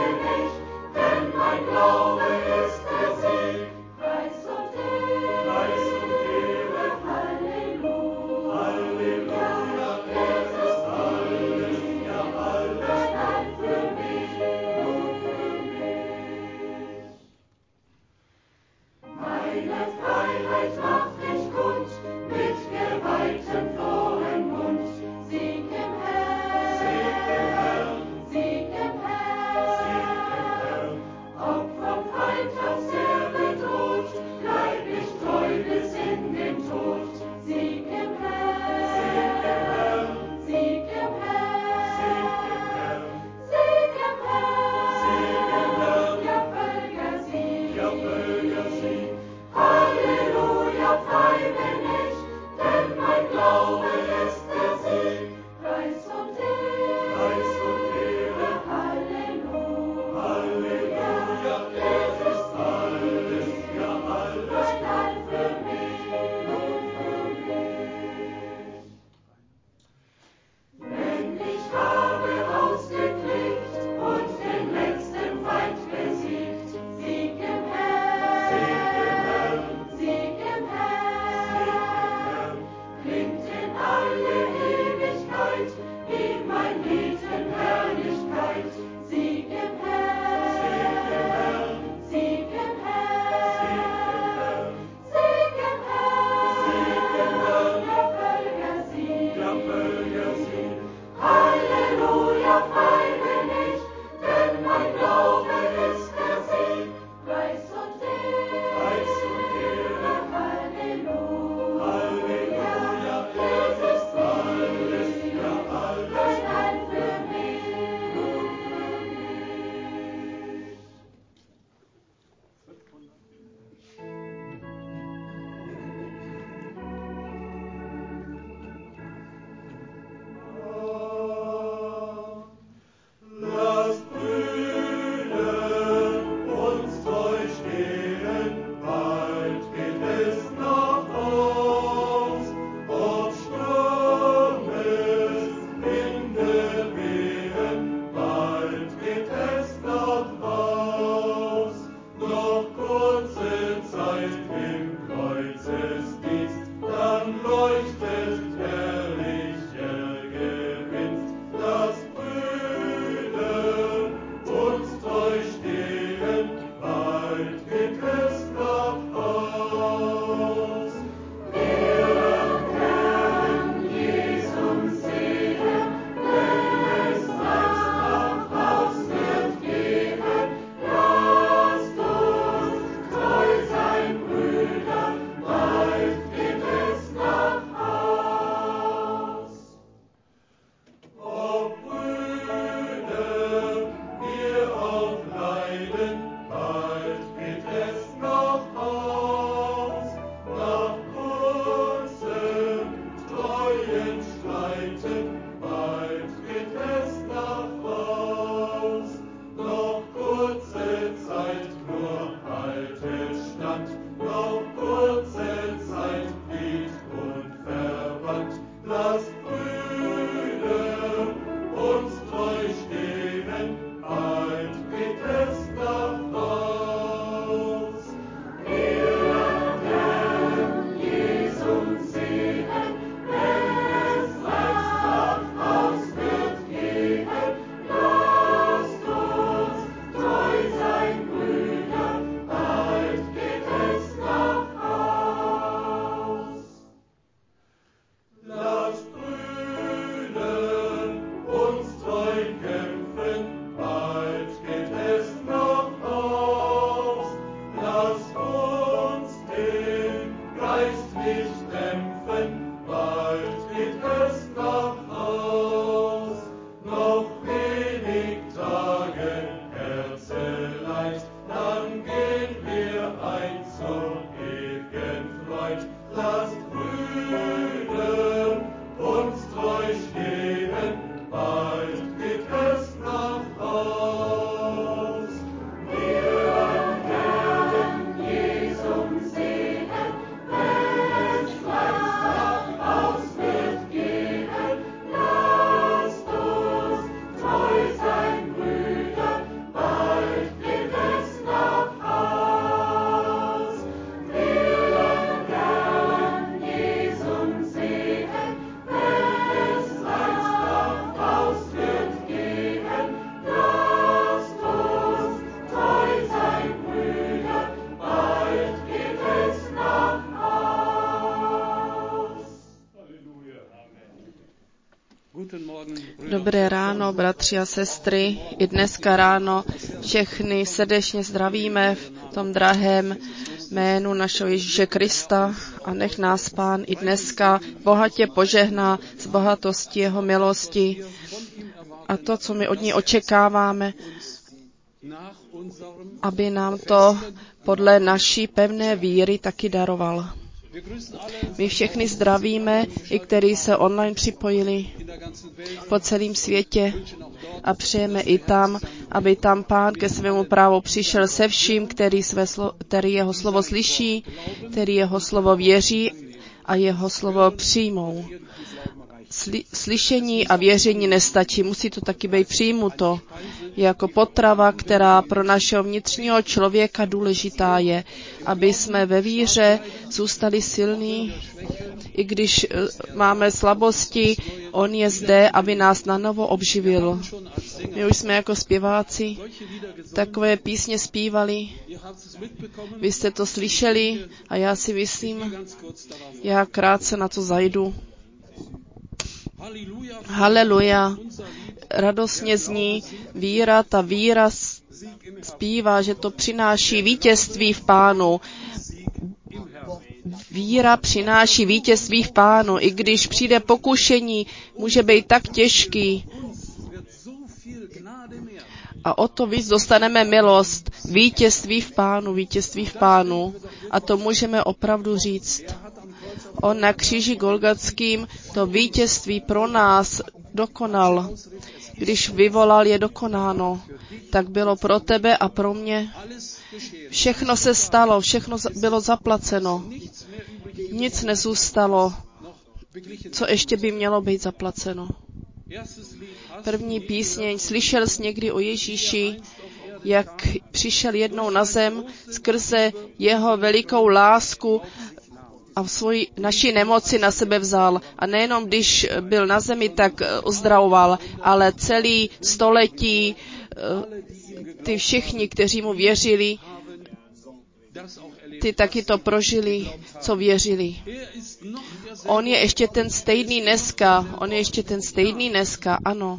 Opfer Dobré ráno, bratři a sestry. I dneska ráno všechny srdečně zdravíme v tom drahém jménu našeho Ježíše Krista a nech nás Pán i dneska bohatě požehná z bohatosti jeho milosti a to, co my od ní očekáváme, aby nám to podle naší pevné víry taky daroval. My všechny zdravíme, i kteří se online připojili po celém světě a přejeme i tam, aby tam Pán ke svému právu přišel se vším, který jeho slovo slyší, který jeho slovo věří a jeho slovo přijmou. Slyšení a věření nestačí, musí to taky být přijímuto jako potrava, která pro našeho vnitřního člověka důležitá je, aby jsme ve víře zůstali silní, i když máme slabosti, on je zde, aby nás nanovo obživil. My už jsme jako zpěváci takové písně zpívali, vy jste to slyšeli a já si myslím, já krátce na to zajdu. Haleluja, radostně zní víra, ta víra zpívá, že to přináší vítězství v Pánu. Víra přináší vítězství v Pánu, i když přijde pokušení, může být tak těžký. A o to víc dostaneme milost, vítězství v Pánu, vítězství v Pánu. A to můžeme opravdu říct. On na kříži Golgatským to vítězství pro nás dokonal. Když vyvolal, je dokonáno, tak bylo pro tebe a pro mě. Všechno se stalo, všechno bylo zaplaceno. Nic nezůstalo, co ještě by mělo být zaplaceno. První písněň, slyšel jsi někdy o Ježíši, jak přišel jednou na zem skrze jeho velikou lásku a naši nemoci na sebe vzal. A nejenom když byl na zemi, tak uzdravoval, ale celý století ty všichni, kteří mu věřili, ty taky to prožili, co věřili. On je ještě ten stejný dneska, ano.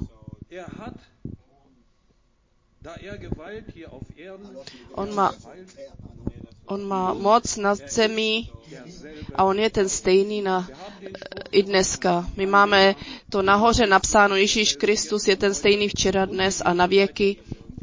On má moc nad zemí a on je ten stejný i dneska. My máme to nahoře napsáno, Ježíš Kristus je ten stejný včera, dnes a na věky.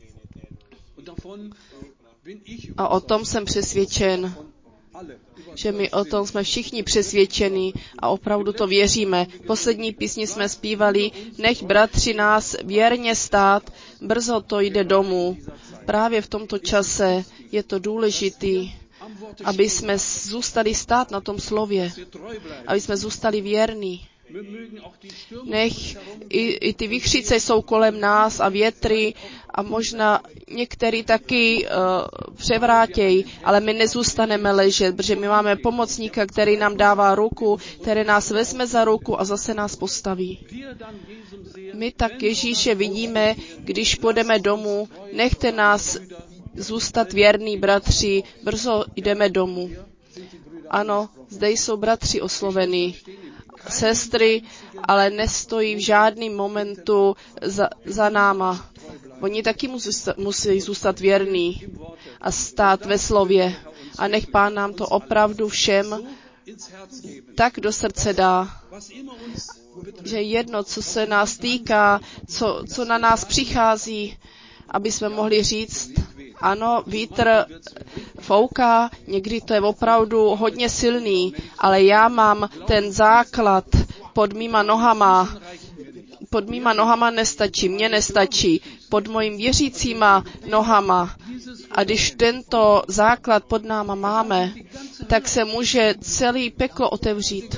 A o tom jsem přesvědčen, že my o tom jsme všichni přesvědčeni a opravdu to věříme. Poslední písni jsme zpívali, nech bratři nás věrně stát, brzo to jde domů. Právě v tomto čase je to důležitý, aby jsme zůstali stát na tom slově, aby jsme zůstali věrní. Nech i ty vichřice jsou kolem nás a větry a možná některý taky převrátějí, ale my nezůstaneme ležet, protože my máme pomocníka, který nám dává ruku, který nás vezme za ruku a zase nás postaví. My tak Ježíše vidíme, když půjdeme domů, nechte nás zůstat věrní, bratři, brzo jdeme domů. Ano, zde jsou bratři oslovení, sestry, ale nestojí v žádném momentu za náma. Oni taky musí zůstat věrní a stát ve slově. A nech Pán nám to opravdu všem tak do srdce dá, že jedno, co se nás týká, co na nás přichází, aby jsme mohli říct, ano, vítr fouká, někdy to je opravdu hodně silný, ale já mám ten základ pod mýma nohama. Pod mýma nohama nestačí, mně nestačí, pod mojím věřícíma nohama. A když tento základ pod náma máme, tak se může celý peklo otevřít.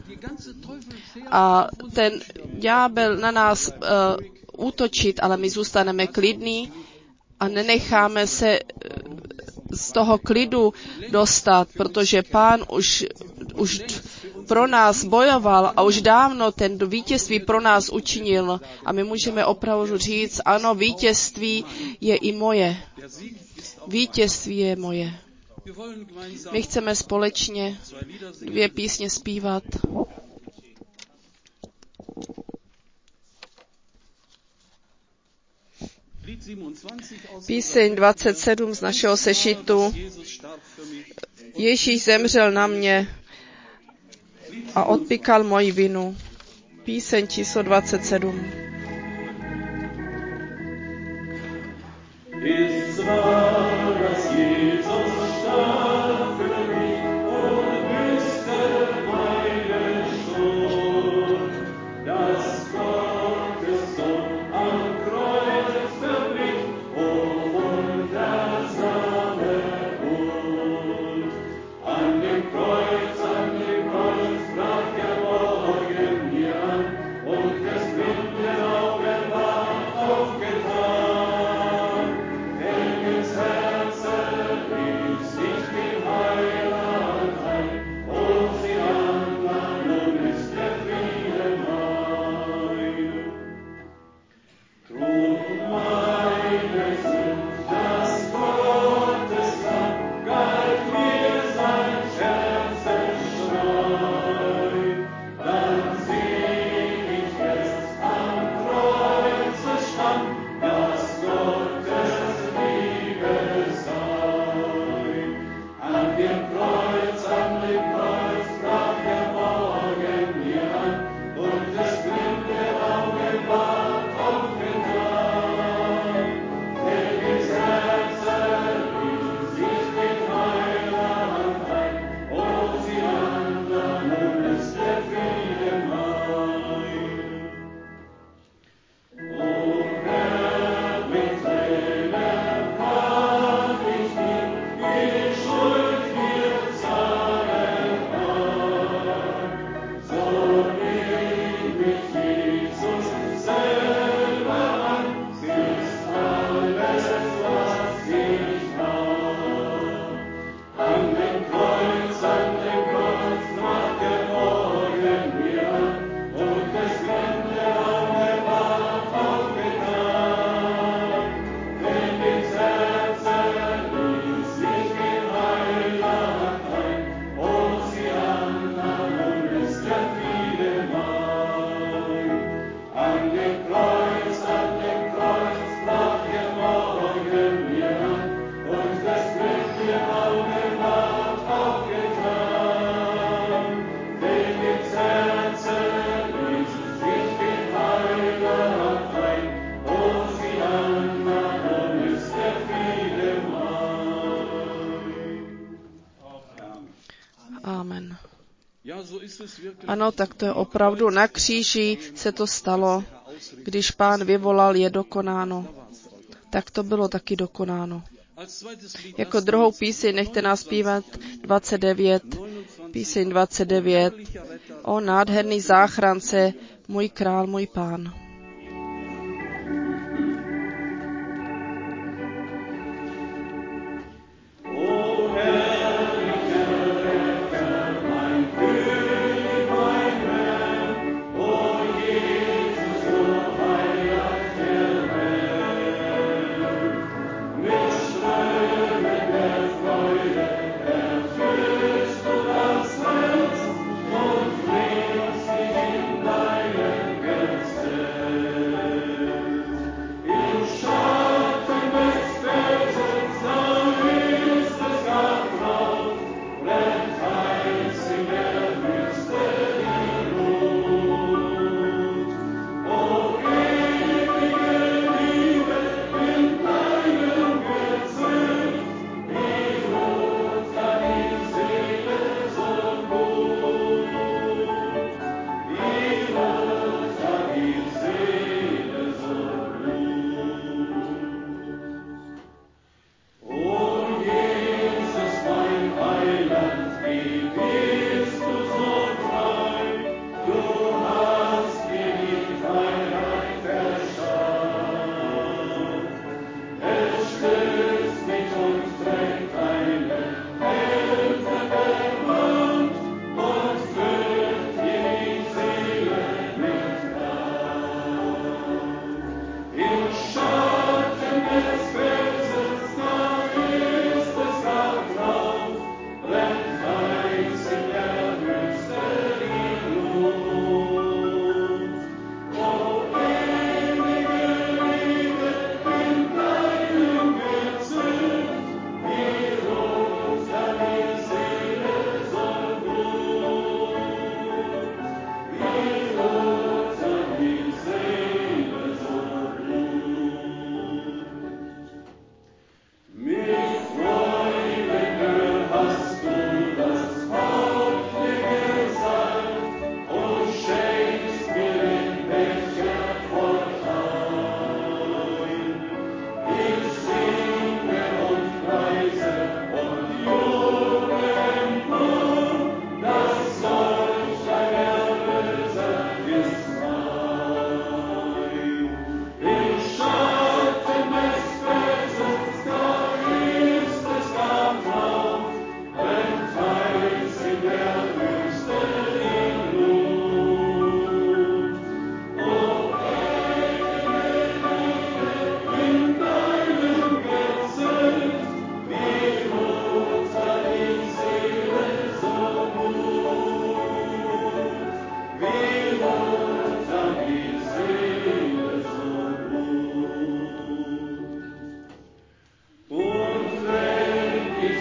A ten ďábel na nás útočit, ale my zůstaneme klidní a nenecháme se z toho klidu dostat, protože Pán už pro nás bojoval a už dávno ten vítězství pro nás učinil. A my můžeme opravdu říct, ano, vítězství je i moje. Vítězství je moje. My chceme společně 2 písně zpívat. Píseň 27 z našeho sešitu. Ježíš zemřel na mě a odpykal moji vinu. Píseň číslo 27. Amen. Ano, tak to je opravdu. Na kříži se to stalo, když Pán vyvolal, je dokonáno. Tak to bylo taky dokonáno. Jako druhou píseň nechte nás zpívat 29, píseň 29. O nádherný záchrance, můj král, můj Pán. Deinen Gästen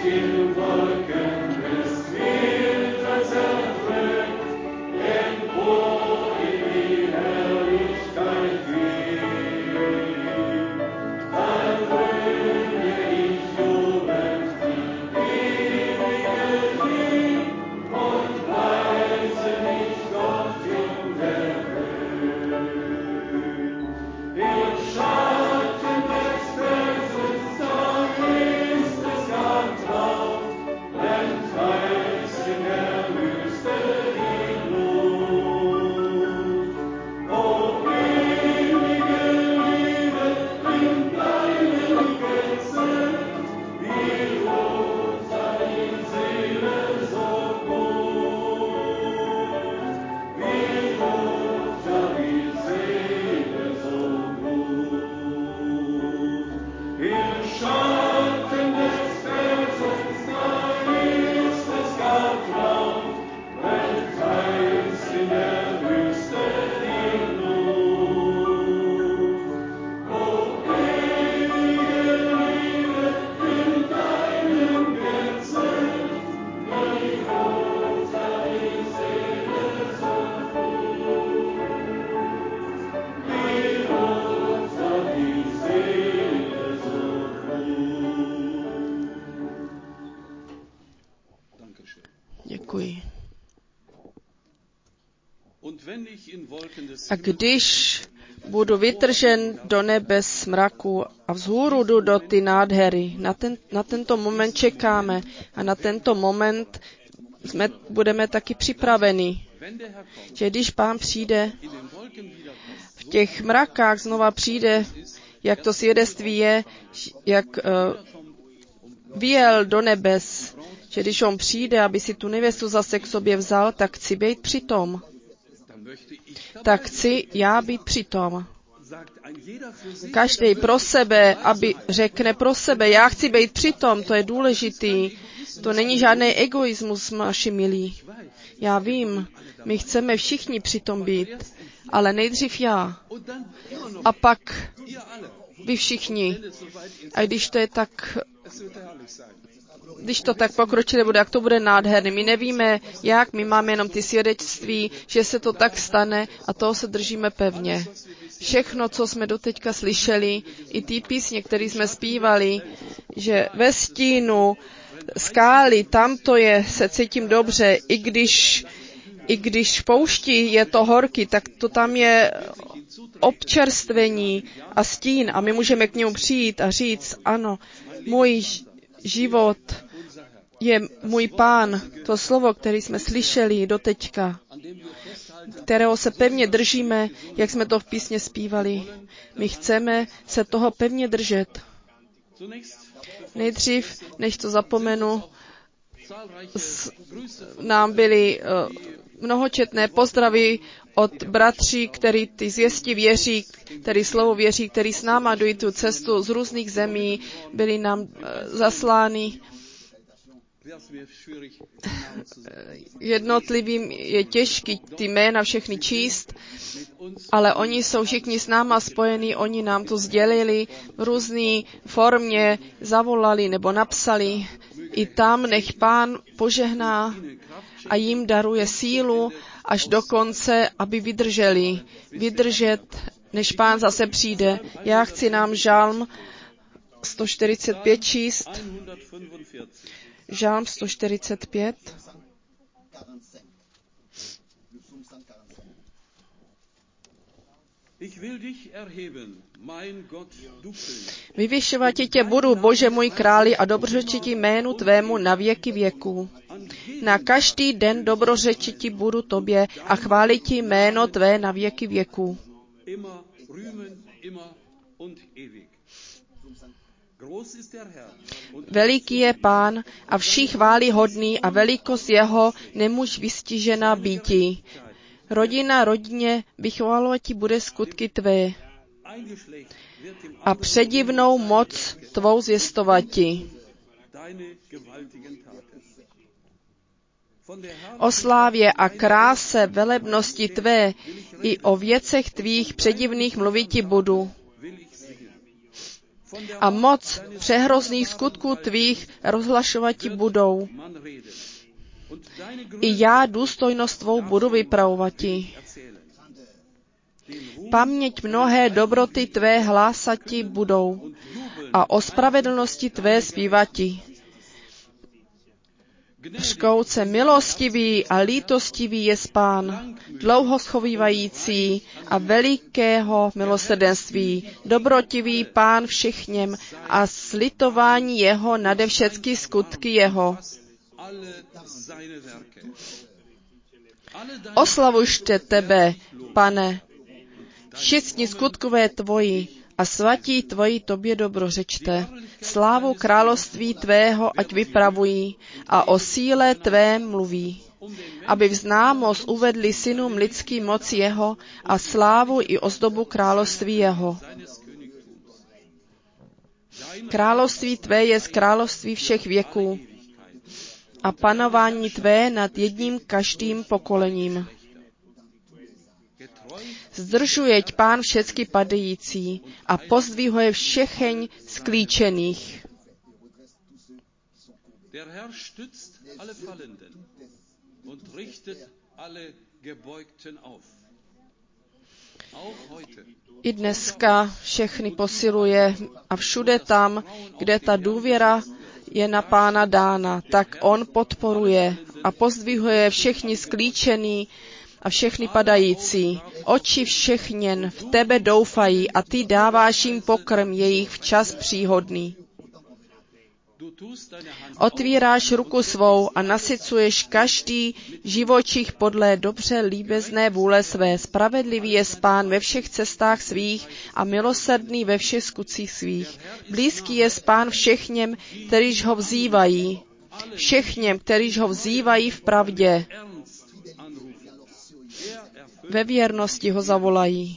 Děkuji. A když budu vytržen do nebes mraku a vzhůru jdu do ty nádhery, na tento moment čekáme a na tento moment budeme taky připraveni, že když Pán přijde, v těch mrakách znova přijde, jak to svědectví je, jak vyjel do nebes, že když on přijde, aby si tu nevěstu zase k sobě vzal, tak chci být přitom. Tak chci já být přitom. Každý pro sebe, aby řekne pro sebe, já chci být přitom, to je důležitý. To není žádný egoismus, naši milí. Já vím, my chceme všichni přitom být, ale nejdřív já. A pak vy všichni. A když to tak pokročilé bude, jak to bude nádherné. My nevíme, jak, my máme jenom ty svědectví, že se to tak stane a toho se držíme pevně. Všechno, co jsme doteďka slyšeli, i ty písně, které jsme zpívali, že ve stínu skály, tam to je, se cítím dobře, i když v poušti je to horký, tak to tam je občerstvení a stín a my můžeme k němu přijít a říct, ano, můj život je můj Pán, to slovo, které jsme slyšeli doteďka, kterého se pevně držíme, jak jsme to v písně zpívali. My chceme se toho pevně držet. Nejdřív, než to zapomenu, nám byly mnohočetné pozdravy od bratří, který ty zvěsti věří, který slovo věří, který s náma jdou tu cestu z různých zemí, byly nám zaslány. Jednotlivým je těžký ty jména všechny číst, ale oni jsou všichni s náma spojení, oni nám to sdělili v různé formě, zavolali nebo napsali. I tam nech Pán požehná a jim daruje sílu až do konce, aby vydržet, než Pán zase přijde. Já chci nám žalm 145 číst. Žalm 145. Vyvyšovat tě budu, Bože můj králi, a dobrořečit jménu tvému na věky věků. Na každý den dobrořečit ti budu tobě a chválit ti jméno tvé na věky věků. Veliký je Pán a vší chvály hodný a velikost jeho nemůž vystižena býti. Rodina rodině vychvalovat ti bude skutky tvé a předivnou moc tvou zvěstovati. O slávě a kráse velebnosti tvé i o věcech tvých předivných mluvit ti budu. a moc přehrozných skutků tvých rozhlašovati budou. I já důstojnost tvou budu vypravovati. Paměť mnohé dobroty tvé hlásati budou a o spravedlnosti tvé zpívati. Řkouce milostivý a lítostivý je Pán, dlouho schovývající a velikého milosrdenství, dobrotivý Pán všechněm a slitování jeho nade všechny skutky jeho. Oslavujte tebe, Pane, všichni skutkové tvoji a svatí tvoji tobě dobrořečte. Slávu království tvého ať vypravují a o síle tvé mluví, aby v známost uvedli synům lidský moc jeho a slávu i ozdobu království jeho. Království tvé je z království všech věků a panování tvé nad jedním každým pokolením. Zdržujeť Pán všecky padající a pozdvihuje všecheň sklíčených. I dneska všechny posiluje a všude tam, kde ta důvěra je na Pána dána, tak on podporuje a pozdvihuje všechny sklíčený a všechny padající. Oči všechněn v tebe doufají a ty dáváš jim pokrm jejich včas příhodný. Otvíráš ruku svou a nasycuješ každý živočich podle dobře líbezné vůle své. Spravedlivý je Pán ve všech cestách svých a milosrdný ve všech skutcích svých. Blízký je Pán všechněm, kterýž ho vzývají. Všechněm, kterýž ho vzývají v pravdě. Ve věrnosti ho zavolají.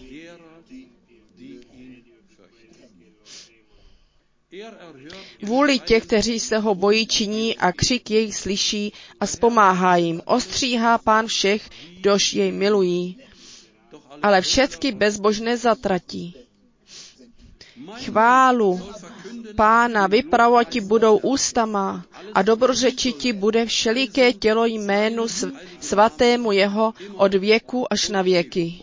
Vůli těch, kteří se ho bojí, činí a křik jejich slyší a zpomáhá jim. Ostříhá Pán všech, kdož jej milují, ale všechny bezbožné zatratí. Chválu Pána vypravovati budou ústama a dobrořečiti bude všeliké tělo jménu svatému jeho od věku až na věky.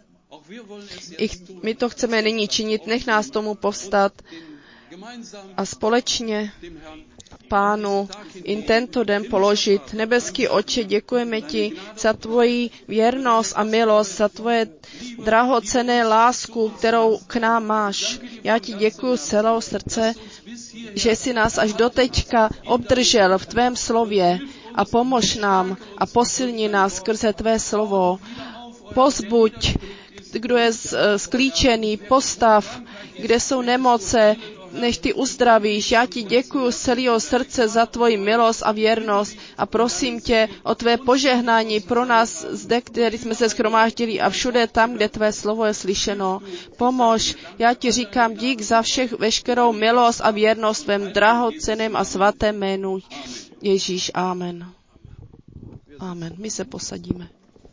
My to chceme nyní činit, nech nás tomu povstat a společně Pánu in tento den položit. Nebeský Otče, děkujeme ti za tvoji věrnost a milost, za tvoje drahocenné lásku, kterou k nám máš. Já ti děkuji z celého srdce, že jsi nás až doteďka obdržel v tvém slově a pomož nám a posilni nás skrze tvé slovo. Pozbuď, kdo je sklíčený, postav, kde jsou nemoce, než ty uzdravíš. Já ti děkuji z celého srdce za tvoji milost a věrnost a prosím tě o tvé požehnání pro nás zde, který jsme se shromáždili a všude tam, kde tvé slovo je slyšeno. Pomož, já ti říkám dík za veškerou milost a věrnost tvém drahocenném a svatém jménu Ježíš. Amen. Amen. My se posadíme.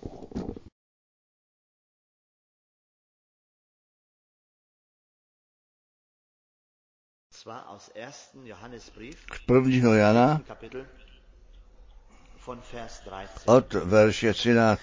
Z 1. Jana od verše 13.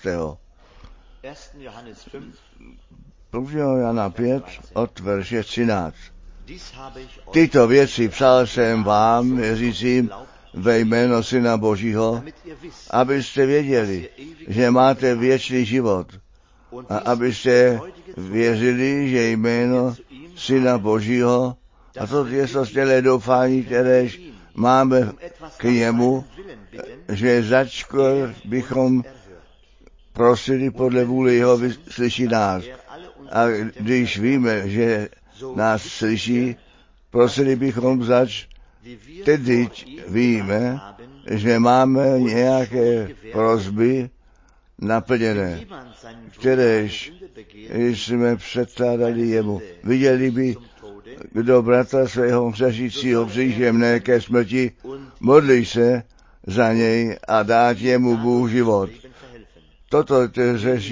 1. Jana 5 od verše 13. Tyto věci psal jsem vám, věřícím, ve jméno Syna Božího, abyste věděli, že máte věčný život a abyste věřili, že jméno Syna Božího a to je stělé doufání, kteréž máme k němu, že začkoliv bychom prosili podle vůle jeho, slyší nás. A když víme, že nás slyší, prosili bychom tedy víme, že máme nějaké prosby naplněné, kteréž jsme předkládali jemu. Viděli by, kdo bratra svého hřešícího příšemné ke smrti, modlí se za něj a dát jemu Bůh život. Toto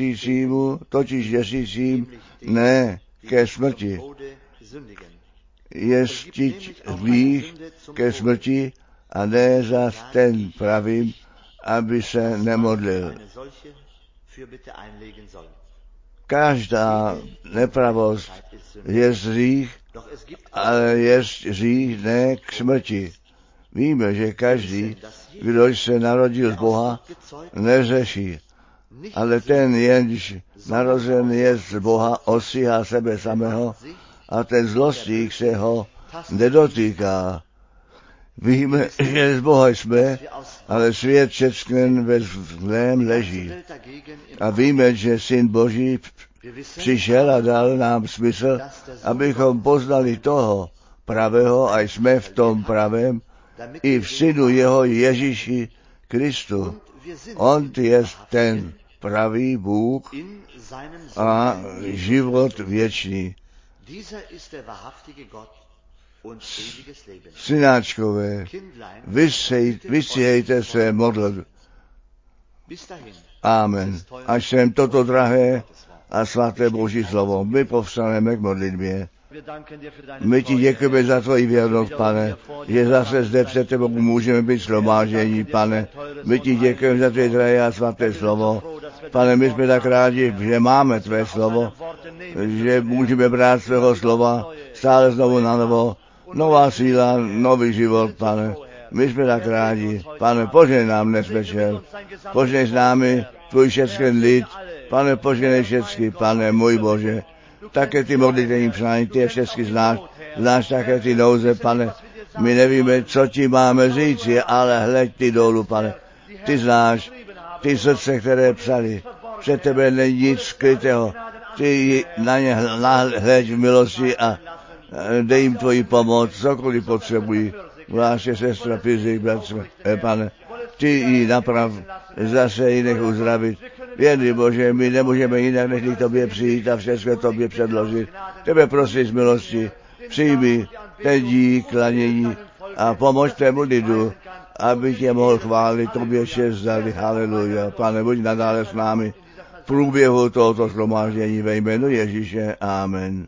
hřešícímu, totiž hřešícím, ne ke smrti. ještit zlých ke smrti a ne zas ten pravým, aby se nemodlil. Každá nepravost je hřích, ale je hřích ne k smrti. Víme, že každý, kdo se narodil z Boha, neřeší, ale ten, jenž narozen je z Boha, ostříhá sebe samého a ten zlostík se ho nedotýká. Víme, že z Boha jsme, ale svět všecken ve zlém leží. A víme, že Syn Boží přišel a dal nám smysl, abychom poznali toho pravého a jsme v tom pravém i v Synu jeho Ježíši Kristu. On je ten pravý Bůh a život věčný. Synáčkové, vystříhejte své modlitby. Amen. Až sem toto drahé a svaté Boží slovo, my povstaneme k modlitbě. My ti děkujeme za tvoji věrnost, Pane, že zase zde před tebou můžeme být shromáždění, Pane. My ti děkujeme za tvé drahé a svaté slovo. Pane, my jsme tak rádi, že máme tvé slovo, že můžeme brát svého slova stále znovu na novo. Nová síla, nový život, Pane. My jsme tak rádi. Pane, požehnej nám dnes večer. Požehnej s námi tvůj všechny lid. Pane, požehnej všechny, Pane, můj Bože. Také ty modlitevní přání, ty všechny znáš také ty nouze, Pane. My nevíme, co ti máme říci, ale hleď ty dolů, Pane. Ty znáš ty srdce, které psali. Před tebe není nic skrytého. Ty na ně hleď v milosti a dej jim tvoji pomoc, cokoliv potřebují. Vláště sestra, Pizik, bratře, Pane, ty ji naprav, zase ji nech uzdravit. Vědý Bože, my nemůžeme jinak, než k tobě přijít a všechno tobě předložit. Tebe prosím z milosti, přijmi ten dík, klanění a pomož tému lidu, aby tě mohl chválit, tobě čest dali, haleluja. Pane, buď nadále s námi v průběhu tohoto shromáždění ve jménu Ježíše. Amen.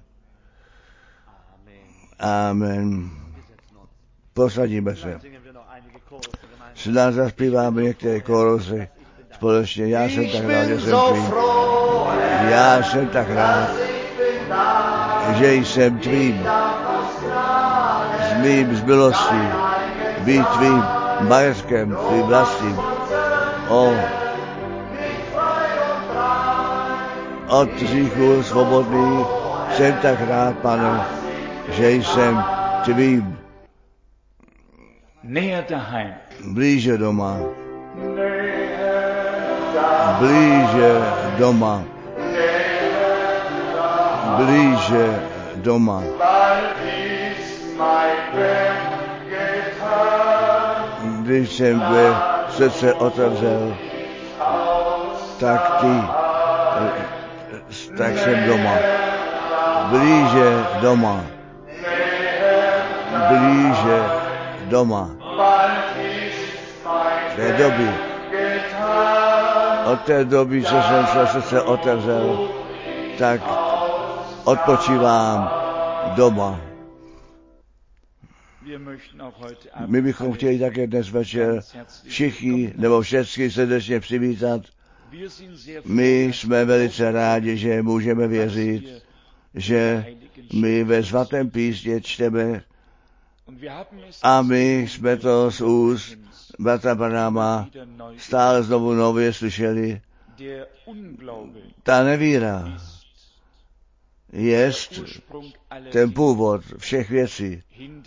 Amen. Posadíme se. Snad zaspíváme některé chorusy společně. Já jsem tak rád, že jsem tvým. Já jsem tak rád, že jsem tvým. S mým z milostí. Být tvým majetkem, tvým vlastním. Od hříchu svobodný jsem tak rád, Pane, že jsem tvým. Blíže doma. Blíže doma. Blíže doma. Když jsem tvé srdce otevřel, tak jsem doma. Blíže doma. Blíže doma. Té doby. Od té doby, co jsem své srdce otevřel, tak odpočívám doma. My bychom chtěli také dnes večer všichni nebo všechny srdečně přivítat. My jsme velice rádi, že můžeme věřit, že my ve svatém písmě čteme a my jsme to z úst bratra Branhama stále znovu nově slyšeli. Ta nevíra jest ten původ všech věcí,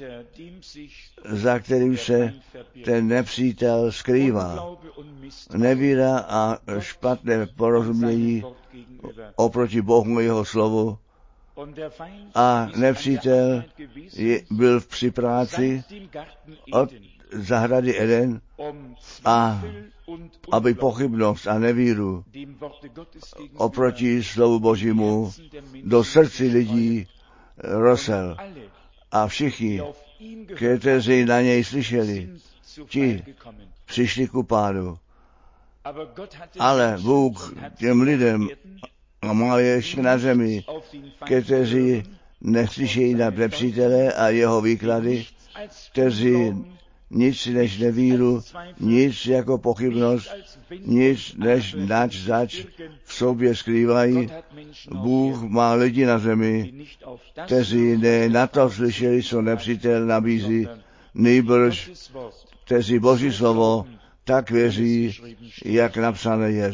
za kterým se ten nepřítel skrývá. Nevíra a špatné porozumění oproti Bohu a jeho slovu. A nepřítel byl při práci od zahrady Eden, a aby pochybnost a nevíru oproti slovu Božímu do srdci lidí rosel. A všichni, kteří na něj slyšeli, ti přišli ku pádu. Ale Bůh těm lidem a má ještě na zemi, kteří neslyšejí na nepřítele a jeho výklady, kteří nic než nevíru, nic jako pochybnost, nic než zač v sobě skrývají. Bůh má lidi na zemi, kteří ne na to slyšeli, co nepřítel nabízí, nejbrž kteří Boží slovo tak věří, jak napsané je.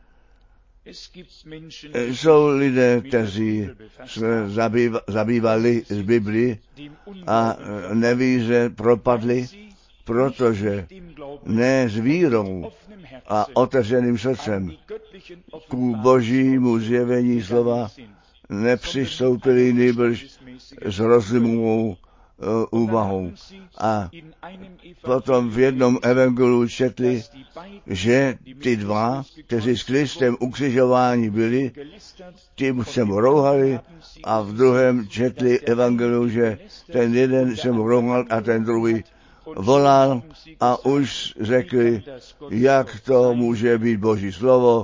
Jsou lidé, kteří se zabývali z Biblii a nevíře propadli, protože ne s vírou a otevřeným srdcem k božímu zjevení slova nepřistoupili, nejbrž s rozumovou úvahou. A potom v jednom evangeliu četli, že ty dva, kteří s Kristem ukřižováni byli, tím se mu rouhali, a v druhém četli evangeliu, že ten jeden se mu rouhal a ten druhý volal a už řekli, jak to může být Boží slovo.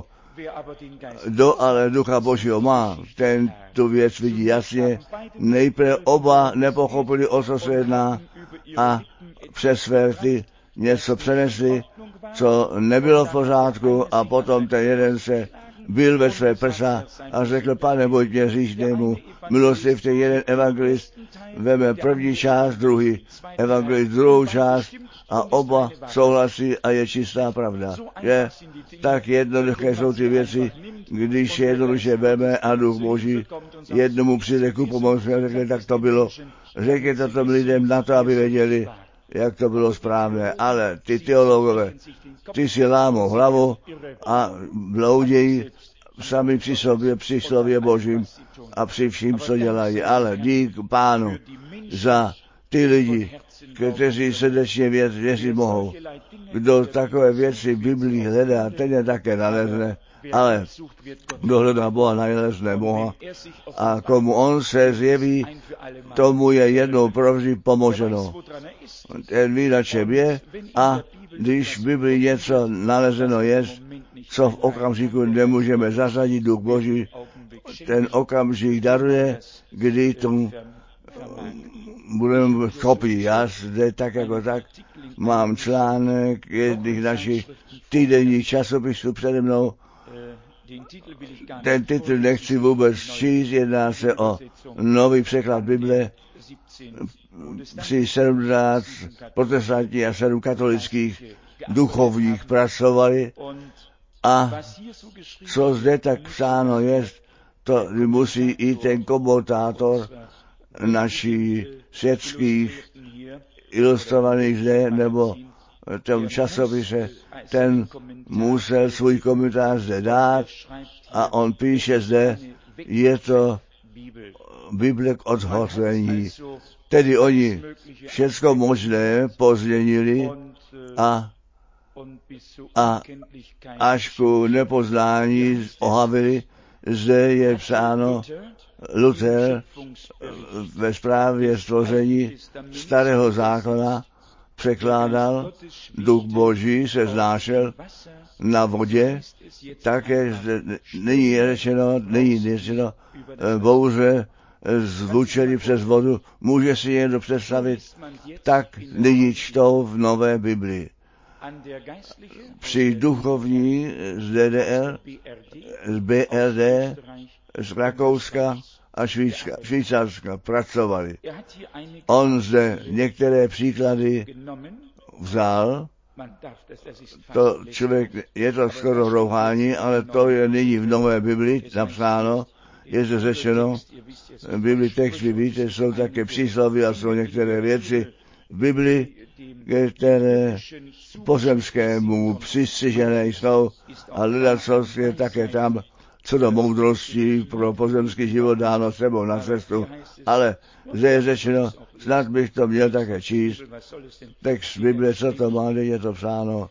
Kdo ale ducha Božího má, ten tu věc vidí jasně. Nejprve oba nepochopili, o co se jedná, a přes své rty něco přenesli, co nebylo v pořádku, a potom ten jeden se byl ve své prsa a řekl, Pane, buď mě hříšnému milostiv. Ten jeden evangelist veme první část, druhý evangelist druhou část a oba souhlasí a je čistá pravda. Že tak jednoduché jsou ty věci, když jednoduše veme a Duch Boží jednomu přijde ku pomoci a řekne, tak to bylo. Řekněte to lidem na to, aby věděli, jak to bylo správné, ale ty teologové, ty si lámou hlavu a bloudějí sami při sobě, při slově Božím a při vším, co dělají. Ale dík Pánu za ty lidi, kteří srdečně věřit mohou. Kdo takové věci v Biblii hledá, ten je také nalezne, ale kdo hledá Boha, nalezne Boha, a komu on se zjeví, tomu je jednou provždy pomoženo. Ten ví, na čem je, a když v Biblii něco nalezeno je, co v okamžiku nemůžeme zařadit, Duch Boží ten okamžik daruje, kdy tomu budeme schopni. Já zde tak jako tak mám článek jedných našich týdenních časopisů přede mnou. Ten titul nechci vůbec číst, jedná se o nový překlad Bible. Při 17 protestantních a 7 katolických duchovních pracovali, a co zde tak psáno je, to musí i ten komentátor našich světských ilustrovaných zde, nebo ten časopise, ten musel svůj komentář zde dát a on píše zde, je to Bible k odhození. Tedy oni všecko možné pozměnili a až ku nepoznání ohavili. Zde je psáno, Luther ve zprávě stvoření starého zákona překládal, Duch Boží se znášel na vodě, také není řečeno bouře zvučeli přes vodu. Může si někdo představit, tak nyní čtou v Nové Biblii. Při duchovní z DDR, z BRD, z Rakouska a Švýcarska pracovali. On zde některé příklady vzal, to člověk, je to skoro rouhání, ale to je nyní v Nové Biblii napsáno, je zde řečeno, v Biblii text, vy víte, jsou také přísloví a jsou některé věci v Biblii, které pozemskému přistřižené jsou, a ledacos je také tam, co do moudrosti pro pozemský život dáno sebou na cestu, ale zde je řečeno, snad bych to měl také číst, text Bible, co to má, je to psáno,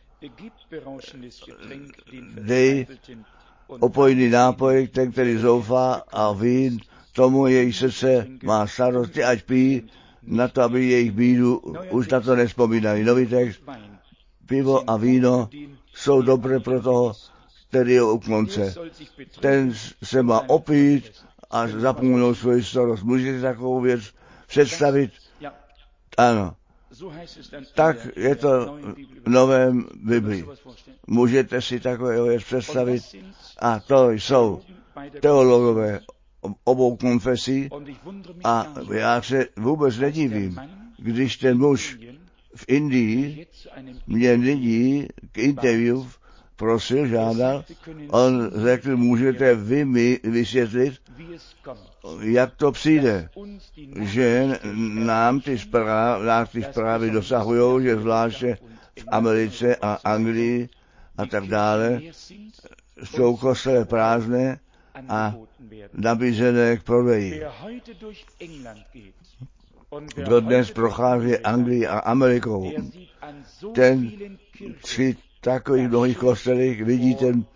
dej opojný nápoj, ten, který zoufá, a vín, tomu jejich srdce má starosti, ať pijí, na to, aby jejich bídu už na to nespomínají. Nový text, pivo a víno jsou dobré pro toho, který je u konce. Ten se má opít a zapomenout svoji starost. Můžete takovou věc představit? Ano. Tak je to v Novém Biblii. Můžete si takové věc představit? A to jsou teologové obou konfesí a já se vůbec nedivím, když ten muž v Indii mě nyní k interview prosil, žádal, on řekl, můžete vy mi vysvětlit, jak to přijde, že nám ty zprávy dosahují, že zvláště v Americe a Anglii a tak dále jsou kostely prázdné a nabízené k prodeji. Kdo dnes prochází Anglii a Amerikou, ten při takových mnohých kostelích vidí ten,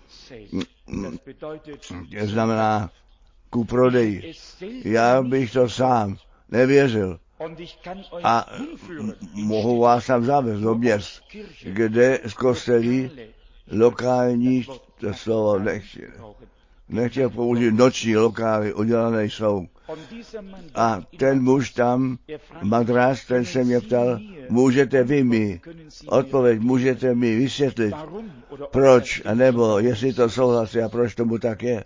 znamená ku prodeji. Já bych to sám nevěřil. A mohu vás tam zavést do měst, kde z kostelí lokální, to slovo nechtěl použít, noční lokály udělané jsou. A ten muž tam, Madras, ten se mě ptal, můžete vy mi, odpověď, můžete mi vysvětlit, proč, anebo jestli to souhlasí a proč tomu tak je.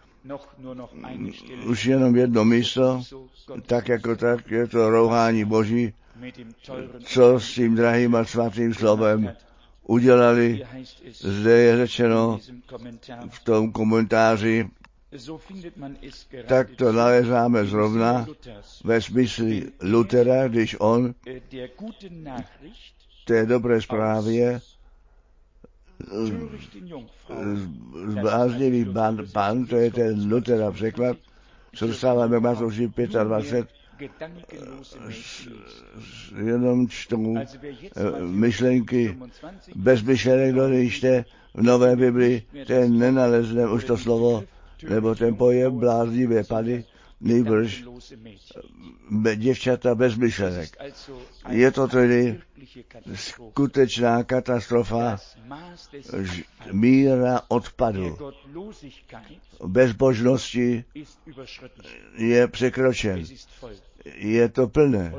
Už jenom jedno místo, tak jako tak, je to rouhání Boží, co s tím drahým a svatým slovem udělali. Zde je řečeno v tom komentáři, tak to nalezáme zrovna ve smyslu Luthera, když on té dobré zprávě zbláznivý pan, to je ten Luthera překlad, co dostáváme Matouši 25, jenom čtou myšlenky bez myšlenek, kdo nejšte v Nové Biblii, ten nenalezne už to slovo, nebo ten pojem bláznivé pady, nejbrž děvčata bez myšlenek. Je to tedy skutečná katastrofa, míra odpadu, bezbožnosti je překročen. Je to plné.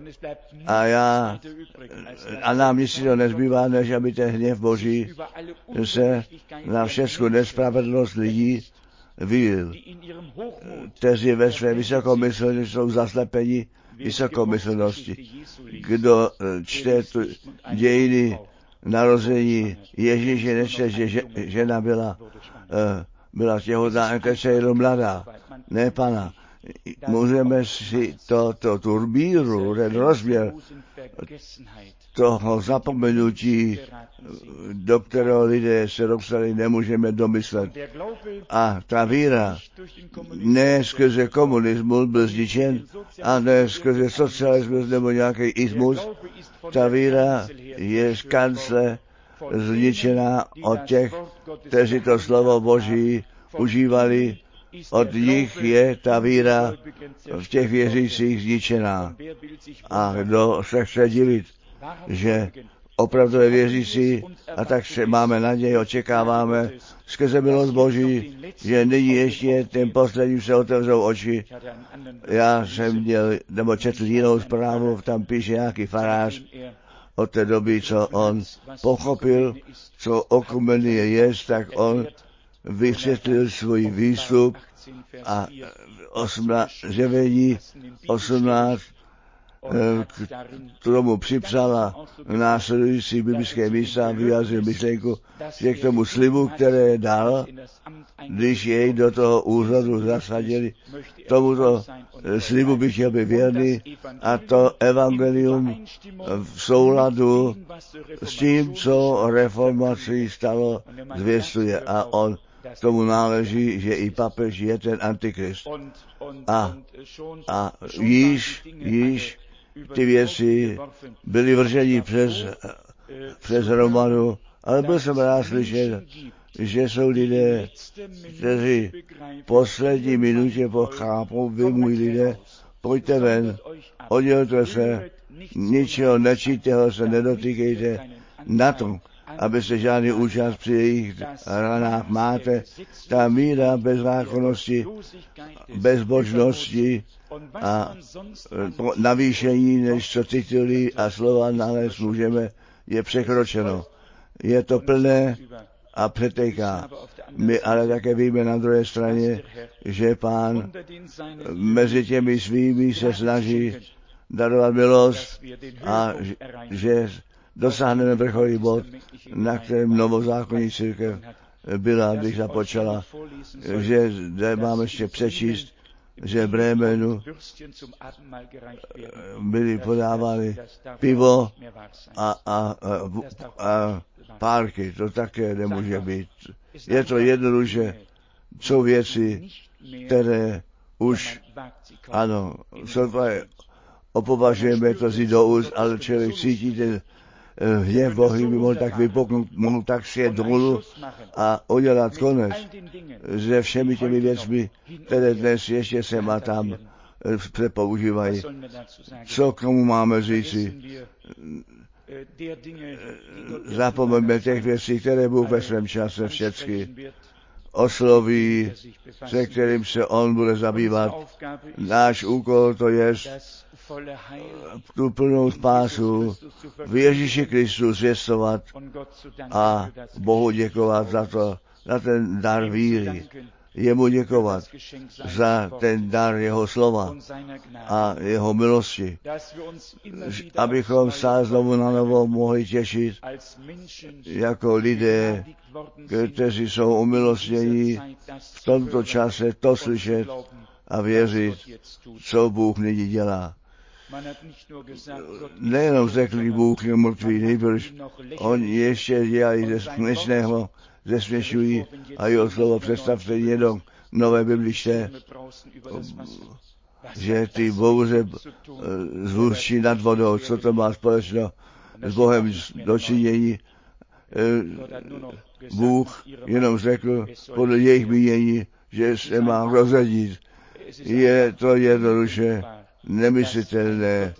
A nám nic to nezbývá, než aby ten hněv Boží se na všechnu nespravedlnost lidí vylil, kteří ve své vysokomyslnosti jsou zaslepeni vysokomyslnosti. Kdo čte dějiny narození Ježíše, nečte, že žena byla těhotná, teď je jenom mladá, ne pana. Můžeme si tu míru, ten rozměr toho zapomenutí, do kterého lidé se dostali, nemůžeme domyslet. A ta víra ne skrze komunismus byl zničen, a ne skrze socialismus nebo nějaký ismus. Ta víra je z kancle zničená od těch, kteří to slovo Boží užívali. Od nich je ta víra v těch věřících zničená. A kdo se chce divit, že opravdu věřící, a tak se máme naději, očekáváme skrze milost Boží, že nyní ještě ten poslední se otevřou oči. Já jsem měl, nebo četl jinou zprávu, tam píše nějaký farář od té doby, co on pochopil, co okumenie je, tak on vysvětlil svůj výstup a zjevení 18 k tomu připsala následující biblické místa, vyjádřil myšlenku, že k tomu slibu, které dal, když jej do toho úřadu zasadili, tomuto slibu bych chtěl být věrný, a to evangelium v souladu s tím, co reformací stalo, zvěstuje. A on tomu náleží, že i papež je ten antikrist. A již ty věci byly vrženi přes hromadu, ale byl jsem rád slyšet, že jsou lidé, kteří v poslední minutě pochápou, vy můj lidé, pojďte ven, oddělte se, ničeho nečitého se nedotýkejte, na tom abyste žádný účast při jejich ranách máte. Ta míra bezzákonnosti, bezbožnosti a navýšení, než co tituly a slova nalézt můžeme, je překročeno. Je to plné a přetéká. My ale také víme na druhé straně, že Pán mezi těmi svými se snaží darovat milost a že dosáhneme vrcholný bod, na kterém novozákonní církev byla, když započala, že zde máme ještě přečíst, že v Brémenu byly podávány pivo a párky. To také nemůže být. Je to jednoduše, jsou věci, které už, ano, opovažujeme to si do úst, ale člověk cítí ten hněv Boží by mohl tak vypuknout, mohl tak sjet dolů a udělat konec se všemi těmi věcmi, které dnes ještě sem a tam se používají. Co k tomu máme říci? Zapomeňme těch věcí, které Bůh ve svém čase všechny osloví, se kterým se on bude zabývat. Náš úkol to je tu plnou spásu v Ježíši Kristu zvěstovat a Bohu děkovat za to, za ten dar víry. Jemu děkovat za ten dar jeho slova a jeho milosti, abychom se znovu na novo mohli těšit jako lidé, kteří jsou umilostnění v tomto čase to slyšet a věřit, co Bůh nyní dělá. Nejenom řekli Bůh je mrtvý, nejbrž oni ještě dělají ze směšného, zesměšují a jeho slovo představte jenom nové bibliště, že ty bouře zvučí nad vodou, co to má společného s Bohem dočinění. Bůh jenom řekl podle jejich mínění, že se má rozhodit. Je to jednoduše nemyslitelné,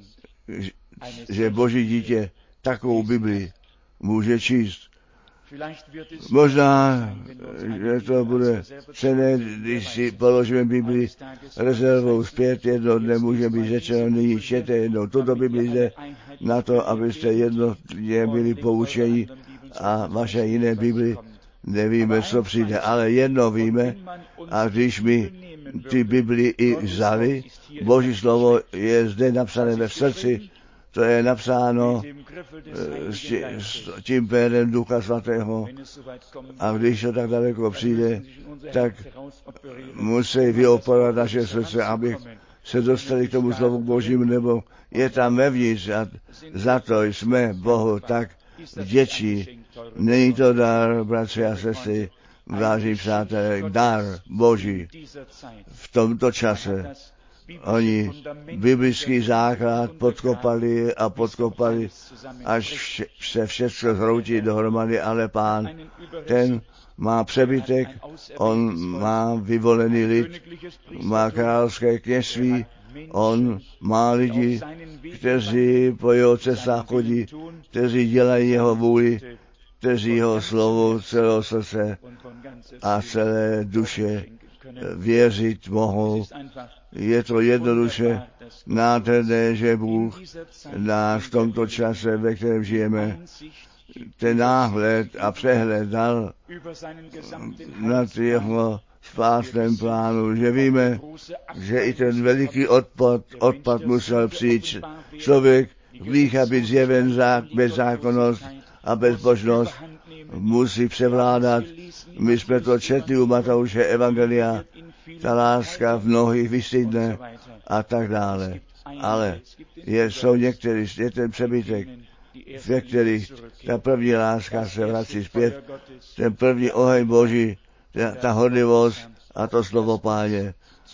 že Boží dítě takovou Bibli může číst. Možná, že to bude cenné, když si položíme Bibli rezervou zpět, jedno dne může být řečeno, nyní čtěte jednou tuto Bibli zde na to, abyste jednotně byli poučeni a vaše jiné Bibli nevíme, co přijde, ale jedno víme a když my ty Bibli i vzali, Boží slovo je zde napsané ve srdci, to je napsáno s tím pérem Ducha Svatého a když to tak daleko přijde, tak musí vyoporovat naše srdce, aby se dostali k tomu slovu Božímu, nebo je tam vevnitř a za to jsme Bohu tak vděčí. Není to dar, bratři a sestry, vážení přátelé, dar Boží v tomto čase. Oni biblický základ podkopali a podkopali, až se všechno zhroutí dohromady, ale Pán, ten má přebytek, on má vyvolený lid, má královské kněžství, on má lidi, kteří po jeho cestách chodí, kteří dělají jeho vůli, kteří jeho slovo celého srdce a celé duše věřit mohou. Je to jednoduše nádherné, že Bůh nás v tomto čase, ve kterém žijeme, ten náhled a přehled dal nad jeho spásném plánu, že víme, že i ten veliký odpad musel přijít. Člověk v hříchu být zjeven bezzákonnost a bezbožnost musí převládat. My jsme to četli u Matouše Evangelia, ta láska v mnohých vystydne a tak dále. Ale jsou některý, je ten přebytek, ve kterých ta první láska se vrací zpět, ten první oheň Boží, ta horlivost a to slovo Páně.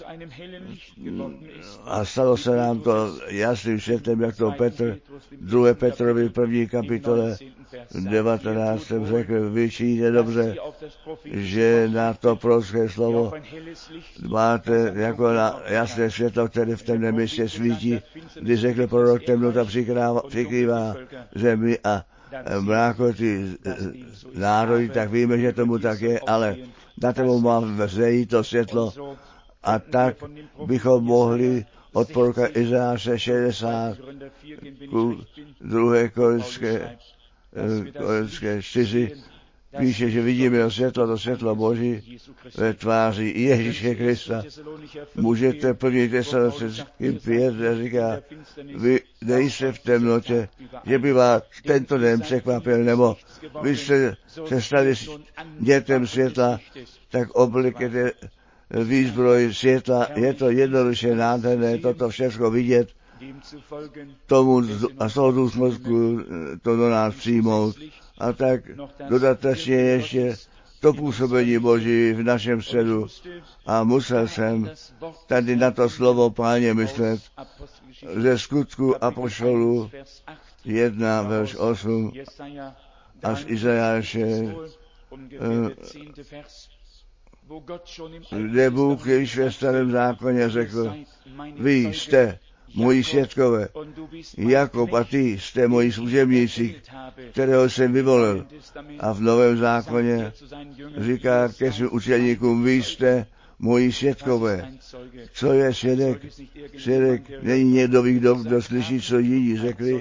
A stalo se nám to jasným světlem, jak to Petr, 2. Petrovi 1. kapitole 19. řekl, vy činíte dobře, že na to prorocké slovo máte jako na jasné světlo, které v temném městě svítí, když řekl prorok, temnota přikrývá zemi a mrákotí národy, tak víme, že tomu tak je, ale na tebou má vzejít to světlo a tak bychom mohli od proroka Izajáše 60 ku 2. Korinské 4 píše, že vidíme to světlo Boží ve tváři Ježíše Krista. Můžete 1. Tesalonickým 5 říká, vy nejste v temnotě, že by vás tento den překvapil, nebo vy jste se stali dětem světla, tak oblikujete výzbroj světla. Je to jednoduše nádherné toto všechno vidět, tomu a z toho důsledku to do nás přijmout. A tak dodatečně ještě to působení Boží v našem středu. A musel jsem tady na to slovo Páně myslet ze Skutku apoštolů 1, verš 8 až Izajáše, kde Bůh již ve starém zákoně řekl, vy jste moji svědkové, Jakob a ty jste moji služebníci, kterého jsem vyvolil. A v Novém zákoně říká ke svým učeníkům, vy jste moji svědkové. Co je svědek? Svědek není někdo, kdo slyší, co jiní řekli.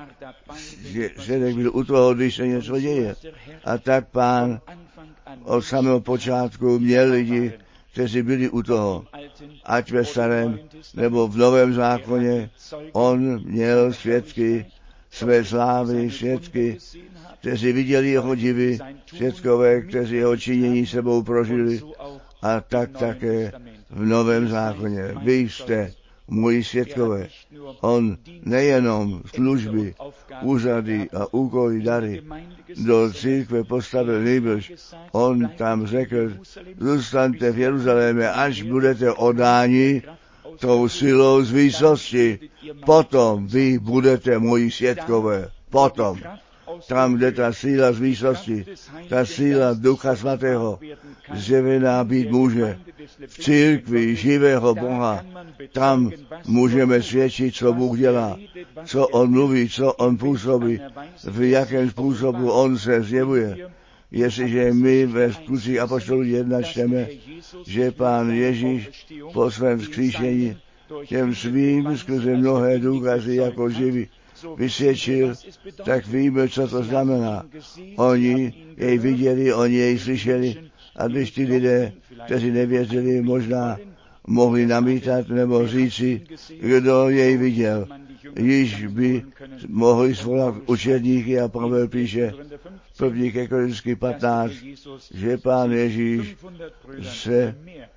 Svědek byl u toho, když se něco děje. A tak Pán od samého počátku měl lidi, kteří byli u toho, ať ve starém nebo v Novém zákoně, on měl svědky své slávy, svědky, kteří viděli jeho divy, svědkové, kteří jeho činění sebou prožili, a tak také v Novém zákoně. Vy jste moji svědkové. On nejenom služby, úřady a úkoly, dary do církve postavil, nýbrž on tam řekl, zůstaňte v Jeruzalémě, až budete oddáni tou silou z výsosti. Potom vy budete moji svědkové. Potom. Tam, kde ta síla z výsosti, ta síla Ducha Svatého zjevená být může. V církvi živého Boha, tam můžeme svědčit, co Bůh dělá, co on mluví, co on působí, v jakém způsobu on se zjevuje. Jestliže my ve Skutcích apoštolů 1 čteme, že Pán Ježíš po svém vzkříšení těm svým skrze mnohé důkazy jako živý vysvědčil, tak víme, co to znamená. Oni jej viděli, oni jej slyšeli, a když ty lidé, kteří nevěřili, možná mohli namítat nebo říci, kdo jej viděl, již by mohli svolat učedníky, a Pavel píše 1. Korinským 15, že Pán Ježíš se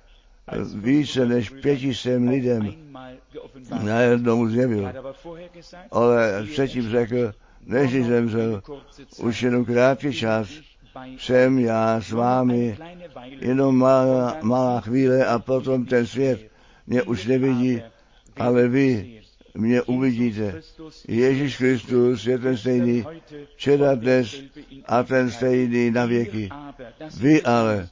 více než 500 lidem najednou zjevil. Ale předtím řekl, než zemřel, už jenom krátký čas, jsem já s vámi jenom malá chvíle a potom ten svět mě už nevidí, ale vy mě uvidíte. Ježíš Kristus je ten stejný včera, dnes a ten stejný na věky. Vy ale,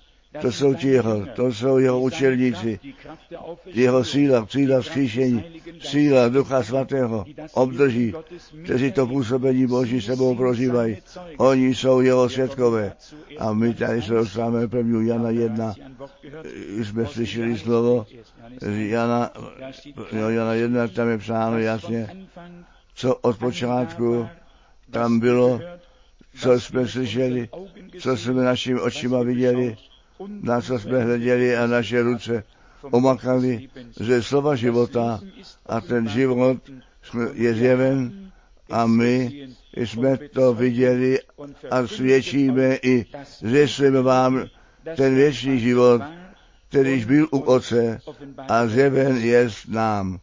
to jsou jeho učedníci, jeho síla vzkříšení, síla Ducha Svatého obdrží, kteří to působení Boží sebou prožívají. Oni jsou jeho svědkové. A my tady se dostáváme 1. Jana 1, jsme slyšeli slovo Jana 1, tam je psáno jasně, co od počátku tam bylo, co jsme slyšeli, co jsme našimi očima viděli, na co jsme hleděli a naše ruce omakali ze slova života, a ten život je zjeven a my jsme to viděli a svědčíme i zvěstujeme vám ten věčný život, kterýž byl u Otce a zjeven je nám.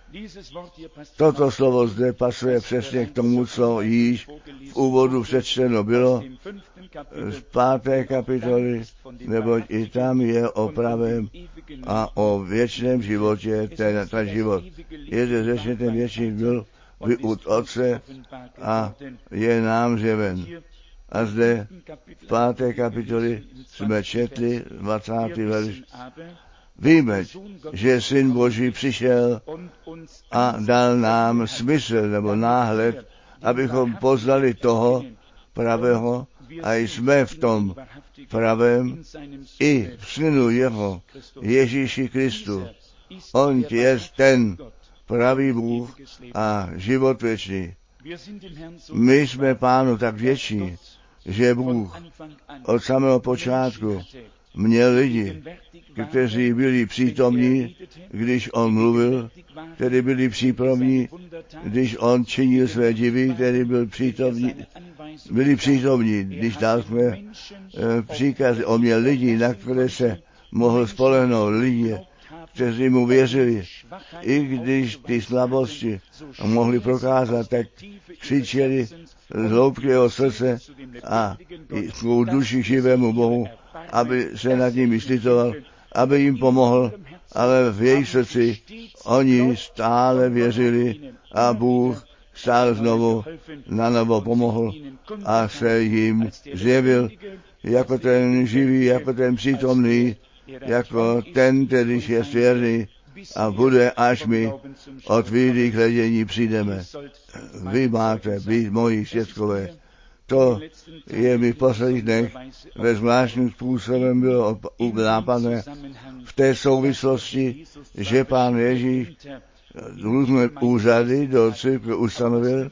Toto slovo zde pasuje přesně k tomu, co již v úvodu přečteno bylo z 5. kapitoly, neboť i tam je o pravém a o věčném životě, ten život. Je zde řečen, ten věčný byl u Otce a je nám zjeven. A zde v 5. kapitoli jsme četli 20. verš. Víme, že Syn Boží přišel a dal nám smysl nebo náhled, abychom poznali toho, pravého a jsme v tom pravém i v synu jeho, Ježíši Kristu. On je ten pravý Bůh a život věčný. My jsme Pánu tak věční, že Bůh od samého počátku měl lidi, kteří byli přítomní, když on mluvil, kteří byli přítomní, když on činil své divy, kteří byli přítomní, když dal své příkazy. On měl lidi, na které se mohl spolehnout, lidi, kteří mu věřili, i když ty slabosti mohli prokázat, tak křičeli z hloubky jeho srdce a svou duši živému Bohu, aby se nad nimi slitoval, aby jim pomohl, ale v jejich srdci oni stále věřili a Bůh stále znovu na novo pomohl a se jim zjevil jako ten živý, jako ten přítomný, jako ten, který je věrný a bude, až my od víry k hledění přijdeme. Vy máte být moji svědkové. To je mi v posledních dnech ve zvláštním způsobem bylo nápadné v té souvislosti, že Pán Ježíš různé úřady do církve ustanovil,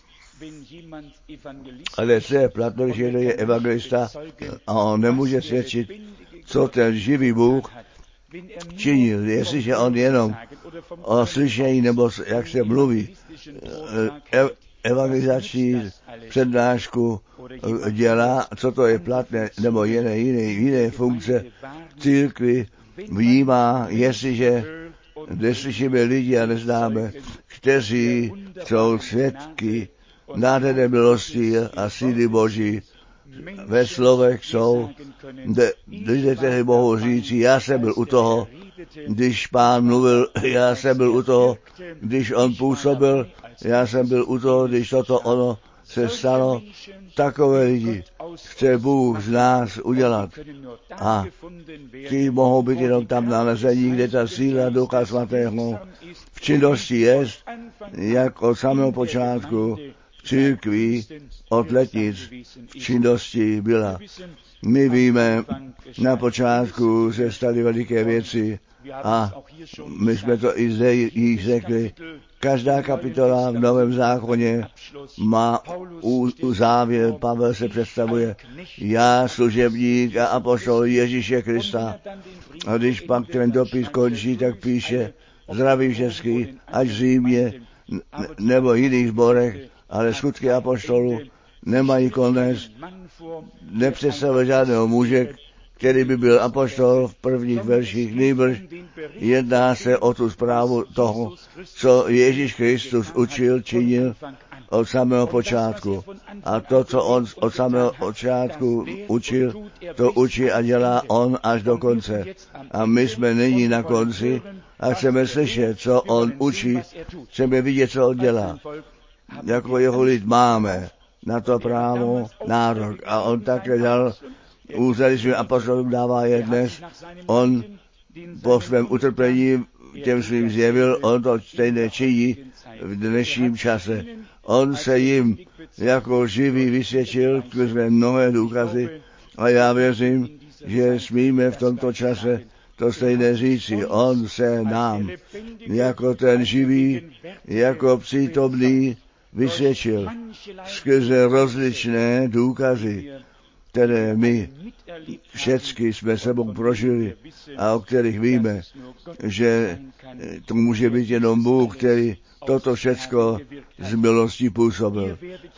ale co je platno, že je evangelista a on nemůže svědčit, co ten živý Bůh činil, jestliže on jenom o slyšení nebo jak se mluví, evangelizační přednášku dělá, co to je platné, nebo jiné funkce církvi vnímá, jestliže neslyšíme lidi a neznáme, kteří jsou svědky nádherné milosti a síly Boží. Ve slovech jsou lidé, kteří mohou říct, já jsem byl u toho, když Pán mluvil, já jsem byl u toho, když on působil, já jsem byl u toho, když toto ono se stalo. Takové lidi chce Bůh z nás udělat. A ti mohou být jenom tam nalezení, kde ta síla Ducha Svatého v činnosti je, jak od samého počátku církví od letnic v činnosti byla. My víme, na počátku se staly veliké věci a my jsme to i zde již řekli. Každá kapitola v Novém zákoně má závěr. Pavel se představuje, já služebník a apoštol Ježíše Krista. A když pak ten dopis končí, tak píše, zdravím všechny, ať v Římě nebo jiných sborech, ale skutky apoštolů nemají konec, nepředstavuje žádného muže, který by byl apoštol v prvních verších, nýbrž jedná se o tu zprávu toho, co Ježíš Kristus učil, činil od samého počátku. A to, co on od samého počátku učil, to učí a dělá on až do konce. A my jsme nyní na konci a chceme slyšet, co on učí, chceme vidět, co on dělá. Jako jeho lid máme na to právo nárok. A on také dal úřady svým apostolům, dává je dnes. On po svém utrpení těm svým zjevil, on to stejné činí v dnešním čase. On se jim jako živý vysvědčil skrze mnohé důkazy a já věřím, že smíme v tomto čase to stejné říci. On se nám jako ten živý, jako přítomný vysvědčil skrze rozličné důkazy, které my všechny jsme sebou prožili a o kterých víme, že to může být jenom Bůh, který toto všecko z milostí působil.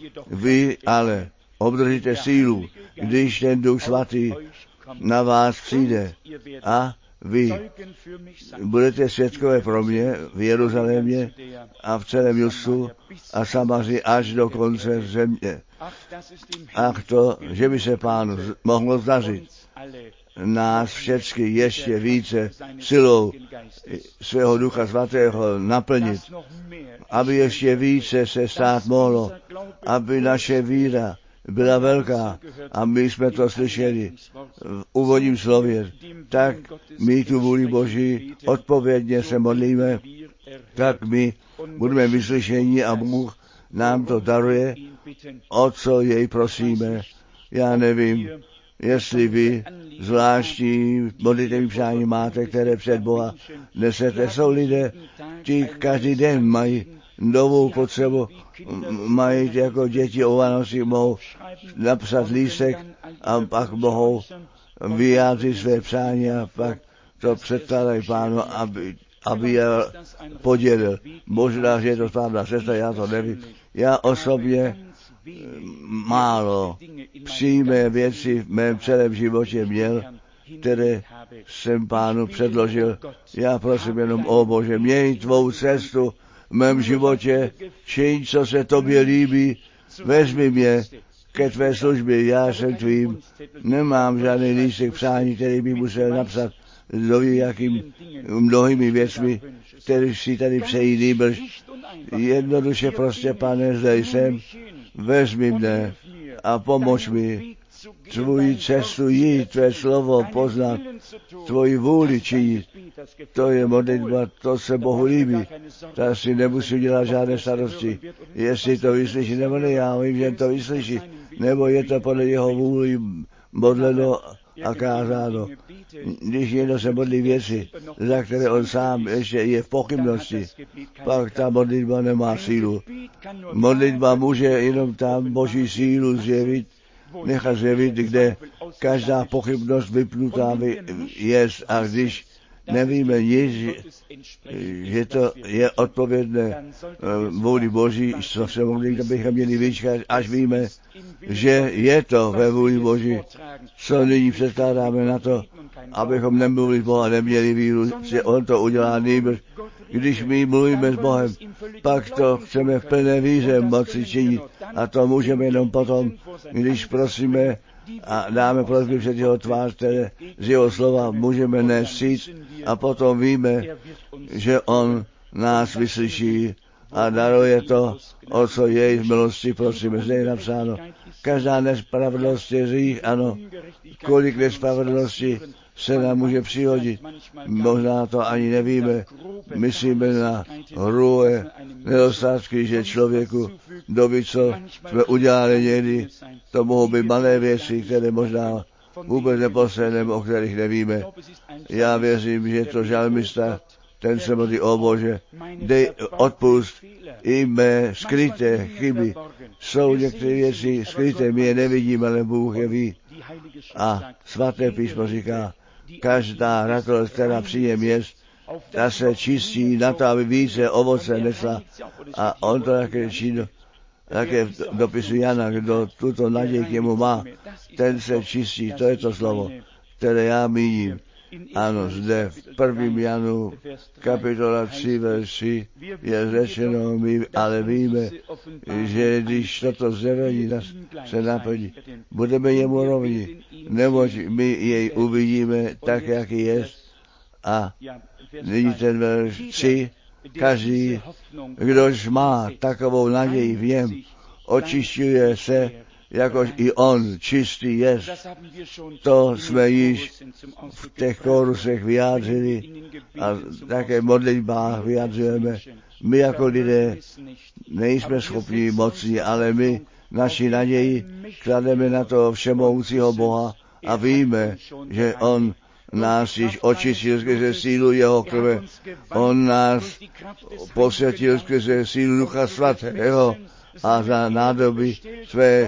Vy ale obdržíte sílu, když ten Duch Svatý na vás přijde a vy budete svědkové pro mě v Jeruzalémě a v celém Judsku a Samaři až do konce země. Ach to, že by se Pánu mohlo zdařit nás všechny ještě více silou svého Ducha Svatého naplnit, aby ještě více se stát mohlo, aby naše víra byla velká a my jsme to slyšeli v úvodním slově, tak my tu vůli Boží odpovědně se modlíme, tak my budeme vyslyšení a Bůh nám to daruje o co jej prosíme. Já nevím, jestli vy zvláštní modlitevní přání máte, které před Boha nesete. Jsou lidé, ti každý den mají novou potřebu, mají jako děti o Vánocích, mohou napsat lístek a pak mohou vyjádřit své přání a pak to předkládají Pánu, aby je podělil. Možná, že je to správná cesta, já to nevím. Já osobně málo přímé věci v mém celém životě měl, které jsem Pánu předložil. Já prosím jenom, o Bože, měj tvou cestu v mém životě, čiň, co se tobě líbí, vezmi mě ke tvé službě, já jsem tvým, nemám žádný lístek přání, který bych musel napsat mnohými věcmi, které si tady přejí nýbrž. Jednoduše prostě, Pane, zde jsem, vezmi mne a pomož mi tvoji cestu jít, tvé slovo poznat, tvoji vůli činit. To je modlitba, to se Bohu líbí. Tak si nemusím dělat žádné starosti, jestli to vyslyší nebo ne, já vím, že to vyslyší, nebo je to podle jeho vůli modleno a kázáno. Když někdo se modlí věci, za které on sám ještě je v pochybnosti, pak ta modlitba nemá sílu. Modlitba může jenom tam Boží sílu zjevit, nechat zjevit, kde každá pochybnost vypnutá je, a když nevíme nic, že to je odpovědné vůli Boží, co se modlí, bychom měli vyčkat, až víme, že je to ve vůli Boží. Co nyní předkládáme na to, abychom nemluvili s Bohem, neměli víru, že on to udělá nejbrž. Když my mluvíme s Bohem, pak to chceme v plné víře moci činit. A to můžeme jenom potom, když prosíme a dáme prosby před jeho tvář, které z jeho slova můžeme nést říct, a potom víme, že on nás vyslyší a daruje to, o co jej z milosti prosíme. Zde je napsáno, každá nespravedlnost je hřích, ano, kolik nespravedlnosti se nám může přihodit. Možná to ani nevíme. Myslíme na hrůje, nedostatky, že člověku doby, co jsme udělali někdy, to mohou být malé věci, které možná vůbec neposledneme, o kterých nevíme. Já věřím, že to žalmista, ten se modlí, o Bože, dej odpust i mé skryté chyby. Jsou některé věci skryté, my je nevidíme, ale Bůh je ví. A svaté písmo říká, každá ratolest, která přijde měst, ta se čistí na to, aby více ovoce nesla. A on to také činil, také v dopisu Jana, kdo tuto naději k němu má, ten se čistí, to je to slovo, které já míním. Ano, zde v 1. Janu, kapitola 3, verši je řečeno, my ale víme, že když toto zjevení se naplní, budeme jemu rovni, neboť my jej uvidíme tak, jak je. A nyní ten verš 3, každý, kdož má takovou naději v něm, očišťuje se, jakož i on čistý je. To jsme již v těch kórusech vyjádřili a také v modlitbách vyjádřujeme. My jako lidé nejsme schopni mocní, ale my naši naději klademe na toho všemohoucího Boha a víme, že on nás již očistil skrze sílu jeho krve. On nás posvětil skrze sílu Ducha Svatého a za nádoby své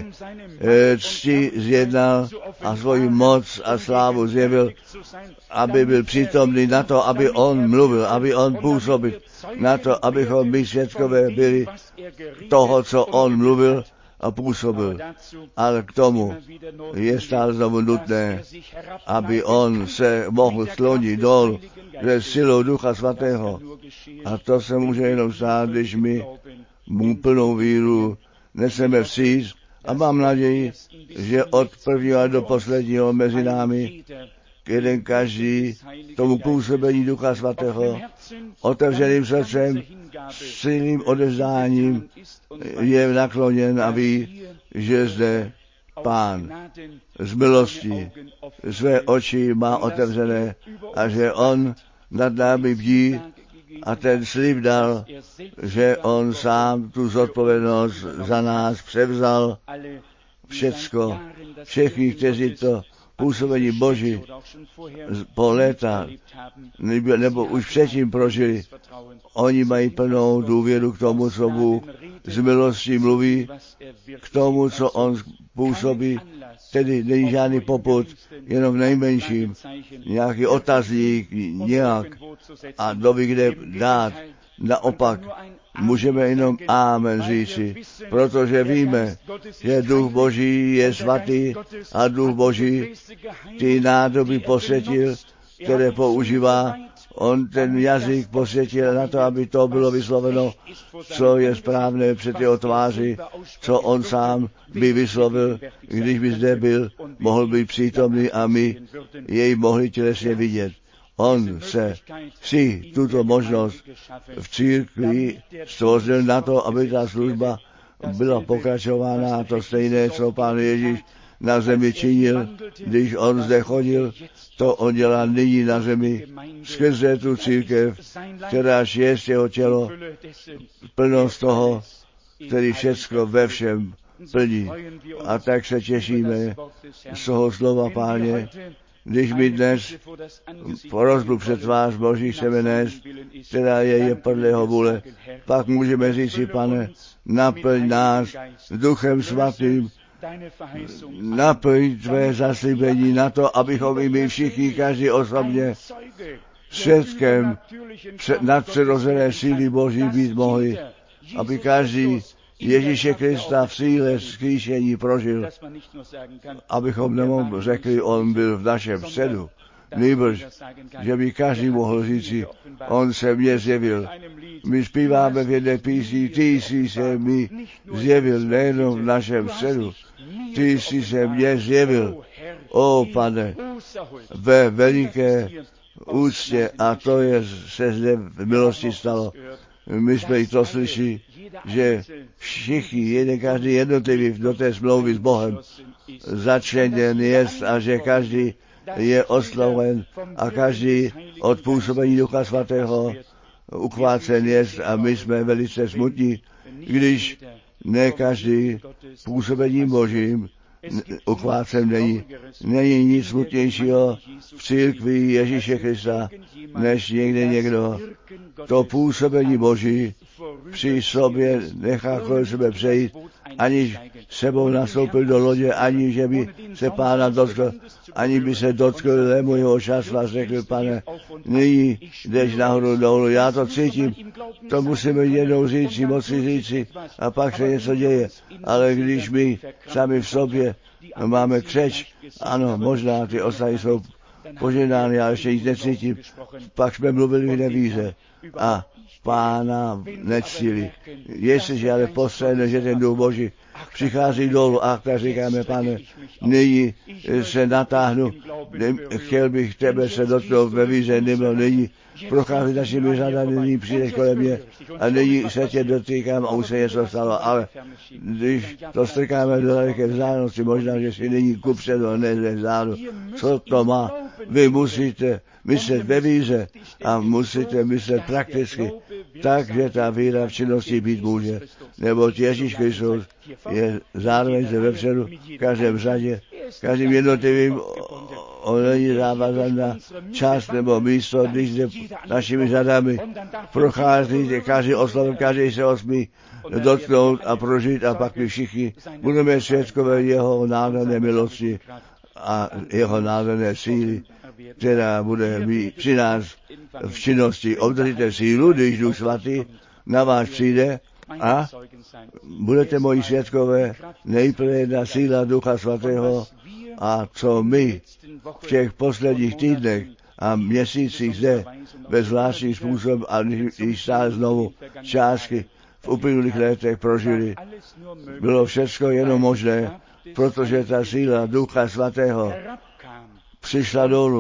cti zjednal a svoji moc a slávu zjevil, aby byl přítomný na to, aby on mluvil, aby on působil, na to, abychom my svědkové byli toho, co on mluvil a působil. Ale k tomu je stále znovu nutné, aby on se mohl sklonit dolů ze silou Ducha Svatého. A to se může jenom stát, když my mu plnou víru neseme vstříc a mám naději, že od prvního do posledního mezi námi jeden každý tomu působení Ducha Svatého otevřeným srdcem, silným odevzdáním je nakloněn a ví, že zde Pán z milosti své oči má otevřené a že on nad námi bdí a ten slib dal, že on sám tu zodpovědnost za nás převzal všecko. Všichni, kteří to působení Boží po léta nebo už předtím prožili, oni mají plnou důvěru k tomu, co Bůh z milostí mluví, k tomu, co on působí. Tedy není žádný popud, jenom v nejmenším nějaký otazník nějak a doby kde dát. Naopak můžeme jenom amen říci, protože víme, že Duch Boží je svatý a Duch Boží ty nádoby posvětil, které používá. On ten jazyk posvětil na to, aby to bylo vysloveno, co je správné před jeho tváři, co on sám by vyslovil, když by zde byl, mohl být přítomný a my jej mohli tělesně vidět. On se si tuto možnost v církvi stvořil na to, aby ta služba byla pokračována, to stejné, co Pán Ježíš na zemi činil, když on zde chodil, to on dělá nyní na zemi skrze tu církev, kteráž je jeho tělo, plnost toho, který všecko ve všem plní. A tak se těšíme z toho slova, Páně, když my dnes prosbu před tvář Boží chceme nést, která je podle jeho vůle, pak můžeme říct si, Pane, naplň nás Duchem Svatým, naplň tvé zaslíbení na to, abychom i my všichni, každý osobně, svědkem nadpřirozené síly Boží být mohli, aby každý Ježíše Krista v síle vzkříšení prožil, abychom nemohli řekli, on byl v našem středu, nýbrž, že by každý mohl říci, on se mně zjevil. My zpíváme v jedné písni, ty jsi se mi zjevil nejenom v našem středu, ty jsi se mně zjevil, o Pane, ve veliké úctě, a to se zde v milosti stalo. My jsme i to slyšeli, že všichni, každý jednotlivý do té smlouvy s Bohem začleněn jest a že každý je osloven a každý od působení Ducha Svatého uchvácen jest a my jsme velice smutní, když ne každý působením Božím uchvácen není. Není nic smutnějšího v církvi Ježíše Krista, než někdo to působení Boží při sobě nechá kolem sebe přejít, aniž sebou nastoupil do lodě, ani že by se Pána dotkl, ani by se dotkl lému jeho šatla, řekl, Pane, nyní jdeš nahoru dolů, já to cítím, to musíme jednou říci, moci říci a pak se něco děje, ale když my sami v sobě máme křeč, ano, možná ty ostatní jsou poženány, já ještě nic necítím, pak jsme mluvili v nevíře a Pána nectili. Jestliže ale postřehne, že ten Duch Boží přichází dolů a tak říkáme, Pane, nyní se natáhnu, chtěl bych tebe se dotknout ve víře, nebo nyní prochází našimi řadami, nyní přijdeš kolem mě a nyní se tě dotýkám a už se něco stalo, ale když to strkáme do daleké vzdálenosti, možná, že si nyní kupředu a ne vzdálu, co to má? Vy musíte myslet ve víře a musíte myslet prakticky, tak, že ta víra v činnosti být může. Neboť Ježíš Kristus je zároveň se vepředu v každém řadě, každým jednotlivým on není závazan na čas nebo místo, když jde našimi řadami prochází, každý osloven, každý se osmí dotknout a prožít a pak my všichni budeme svědkové jeho nádherné milosti a jeho nádherné síly, která bude při nás v činnosti. Obdržíte sílu, když Duch Svatý na vás přijde a budete moji svědkové, nejprve jedna síla Ducha Svatého a co my v těch posledních týdnech a měsících zde ve zvláštní způsob a když stále znovu částky v uplynulých letech prožili, bylo všechno jenom možné, protože ta síla Ducha Svatého přišla dolů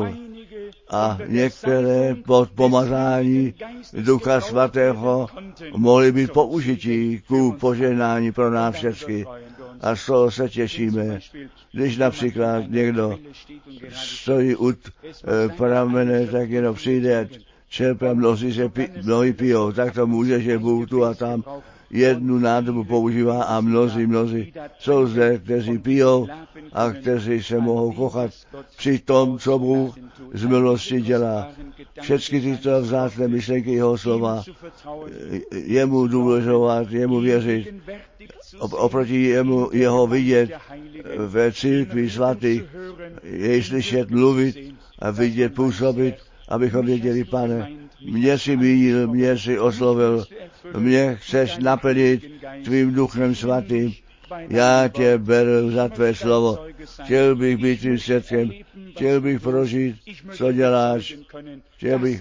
a některé pod pomazání Ducha Svatého mohly být použití ku požehnání pro nás všechny. A z toho se těšíme, když například někdo stojí u pramene, tak jenom přijde, čerpe, mnohí pijou. Tak to může, že Bůh tu a tam jednu nádobu používá a mnozí jsou zde, kteří pijou a kteří se mohou kochat při tom, co Bůh z milosti dělá. Všechny tyto vzácné myšlenky jeho slova, jemu důvěřovat, jemu věřit, oproti jeho vidět ve církvi svatých, jej slyšet, mluvit a vidět, působit, abychom věděli, Pane, mě si mínil, mě si oslovil, mě chceš naplnit tvým duchem svatým. Já tě beru za tvé slovo. Chtěl bych být tvým svědkem, chtěl bych prožít, co děláš, chtěl bych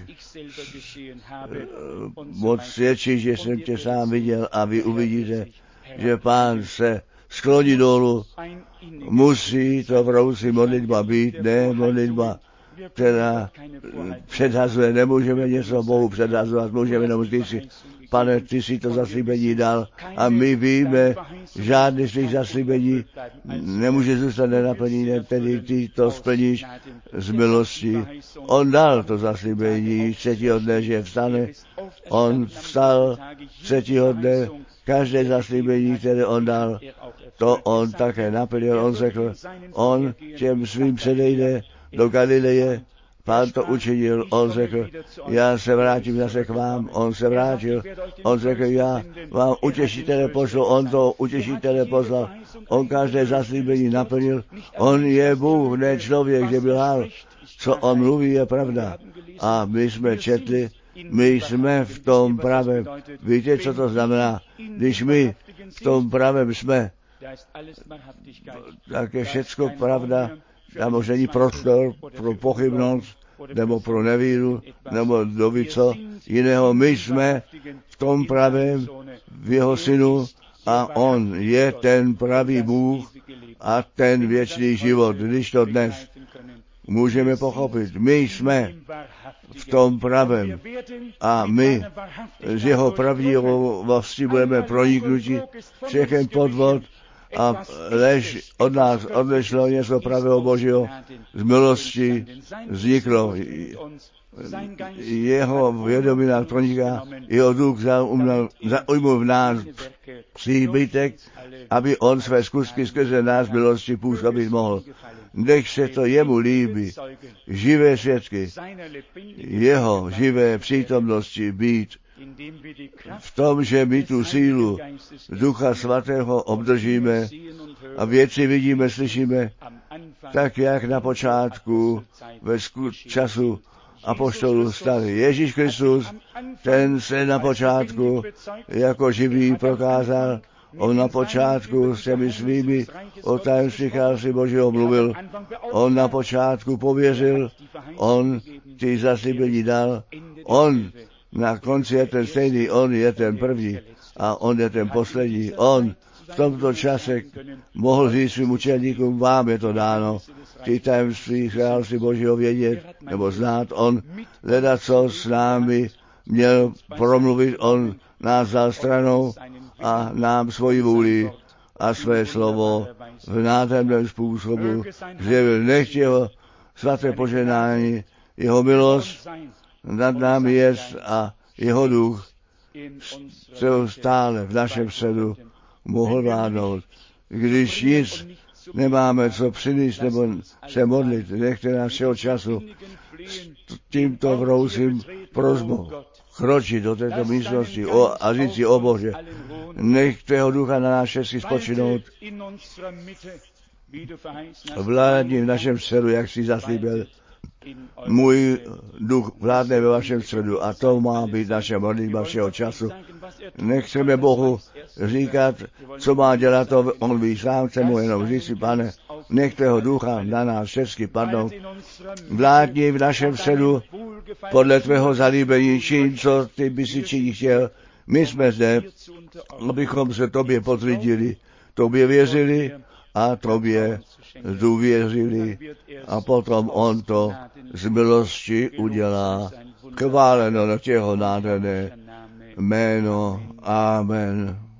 moc svědčit, že jsem tě sám viděl a vy uvidíte, že Pán se skloní dolů. Musí to vroucí modlitba být, ne modlitba, která předhazuje. Nemůžeme něco Bohu předhazovat, můžeme jenom říci, Pane, ty si to zaslíbení dal a my víme, žádný z těch zaslíbení nemůže zůstat nenaplněné, tedy ty to splníš z milosti. On dal to zaslíbení třetího dne, že vstane. On vstal třetího dne, každé zaslíbení, které on dal, to on také naplnil. On řekl, on těm svým předejde do Galileje. Pán to učinil, on řekl, já se vrátím zase k vám, on se vrátil, on řekl, já vám utěšitele pošlu, on to utěšitele poslal, on každé zaslíbení naplnil, on je Bůh, ne člověk, že by lhal, co on mluví je pravda. A my jsme četli, my jsme v tom pravém, víte, co to znamená, když my v tom pravém jsme, tak je všecko pravda, tam už není prostor pro pochybnost, nebo pro nevíru, nebo kdo ví co jiného. My jsme v tom pravém, v jeho synu a on je ten pravý Bůh a ten věčný život. Když to dnes můžeme pochopit, my jsme v tom pravém a my z jeho pravdivosti budeme proniknuti, všechen podvod a lež od nás odešlo něco pravého Božího, z milosti vzniklo. Jeho vědomí nás proniká, jeho duch zaujmul v nás příbytek, aby on své skutky skrze nás milosti působit mohl. Nech se to jemu líbí, živé svědky, jeho živé přítomnosti být v tom, že my tu sílu Ducha Svatého obdržíme a věci vidíme, slyšíme, tak jak na počátku ve času apoštolů stali. Ježíš Kristus, ten se na počátku jako živý prokázal, on na počátku s těmi svými o tajemství království Božího mluvil, on na počátku pověřil, on ty zaslíbení dal, on na konci je ten stejný, on je ten první a on je ten poslední. On v tomto čase mohl říct svým učeníkům, vám je to dáno, ty tajemství království Božího vědět nebo znát. On hledat, co s námi měl promluvit, on nás dal stranou a nám svoji vůli a své slovo v nádherném způsobu zjevil. Nechť jeho svaté požehnání, jeho milost nad námi jest a jeho duch stále v našem středu mohl vládnout. Když nic nemáme co přinést nebo se modlit, nechte našeho času s tímto vrousím prosbou kročit do této místnosti a říct si, o Bože, nech tvého ducha na nás všechny spočinout, vládni v našem středu, jak jsi zaslíbil. Můj duch vládne ve vašem středu a to má být naše modlitba všeho času. Nechceme Bohu říkat, co má dělat, to on ví sám, chce mu jenom říct si, Pane, nech tvého ducha na nás všechny padnout. Vládni v našem středu podle tvého zalíbení, čin, co ty by si činit chtěl. My jsme zde, abychom se tobě potvrdili, tobě věřili a tobě důvěřili a potom on to z milosti udělá. Chváleno na těho nádherné jméno. Amen.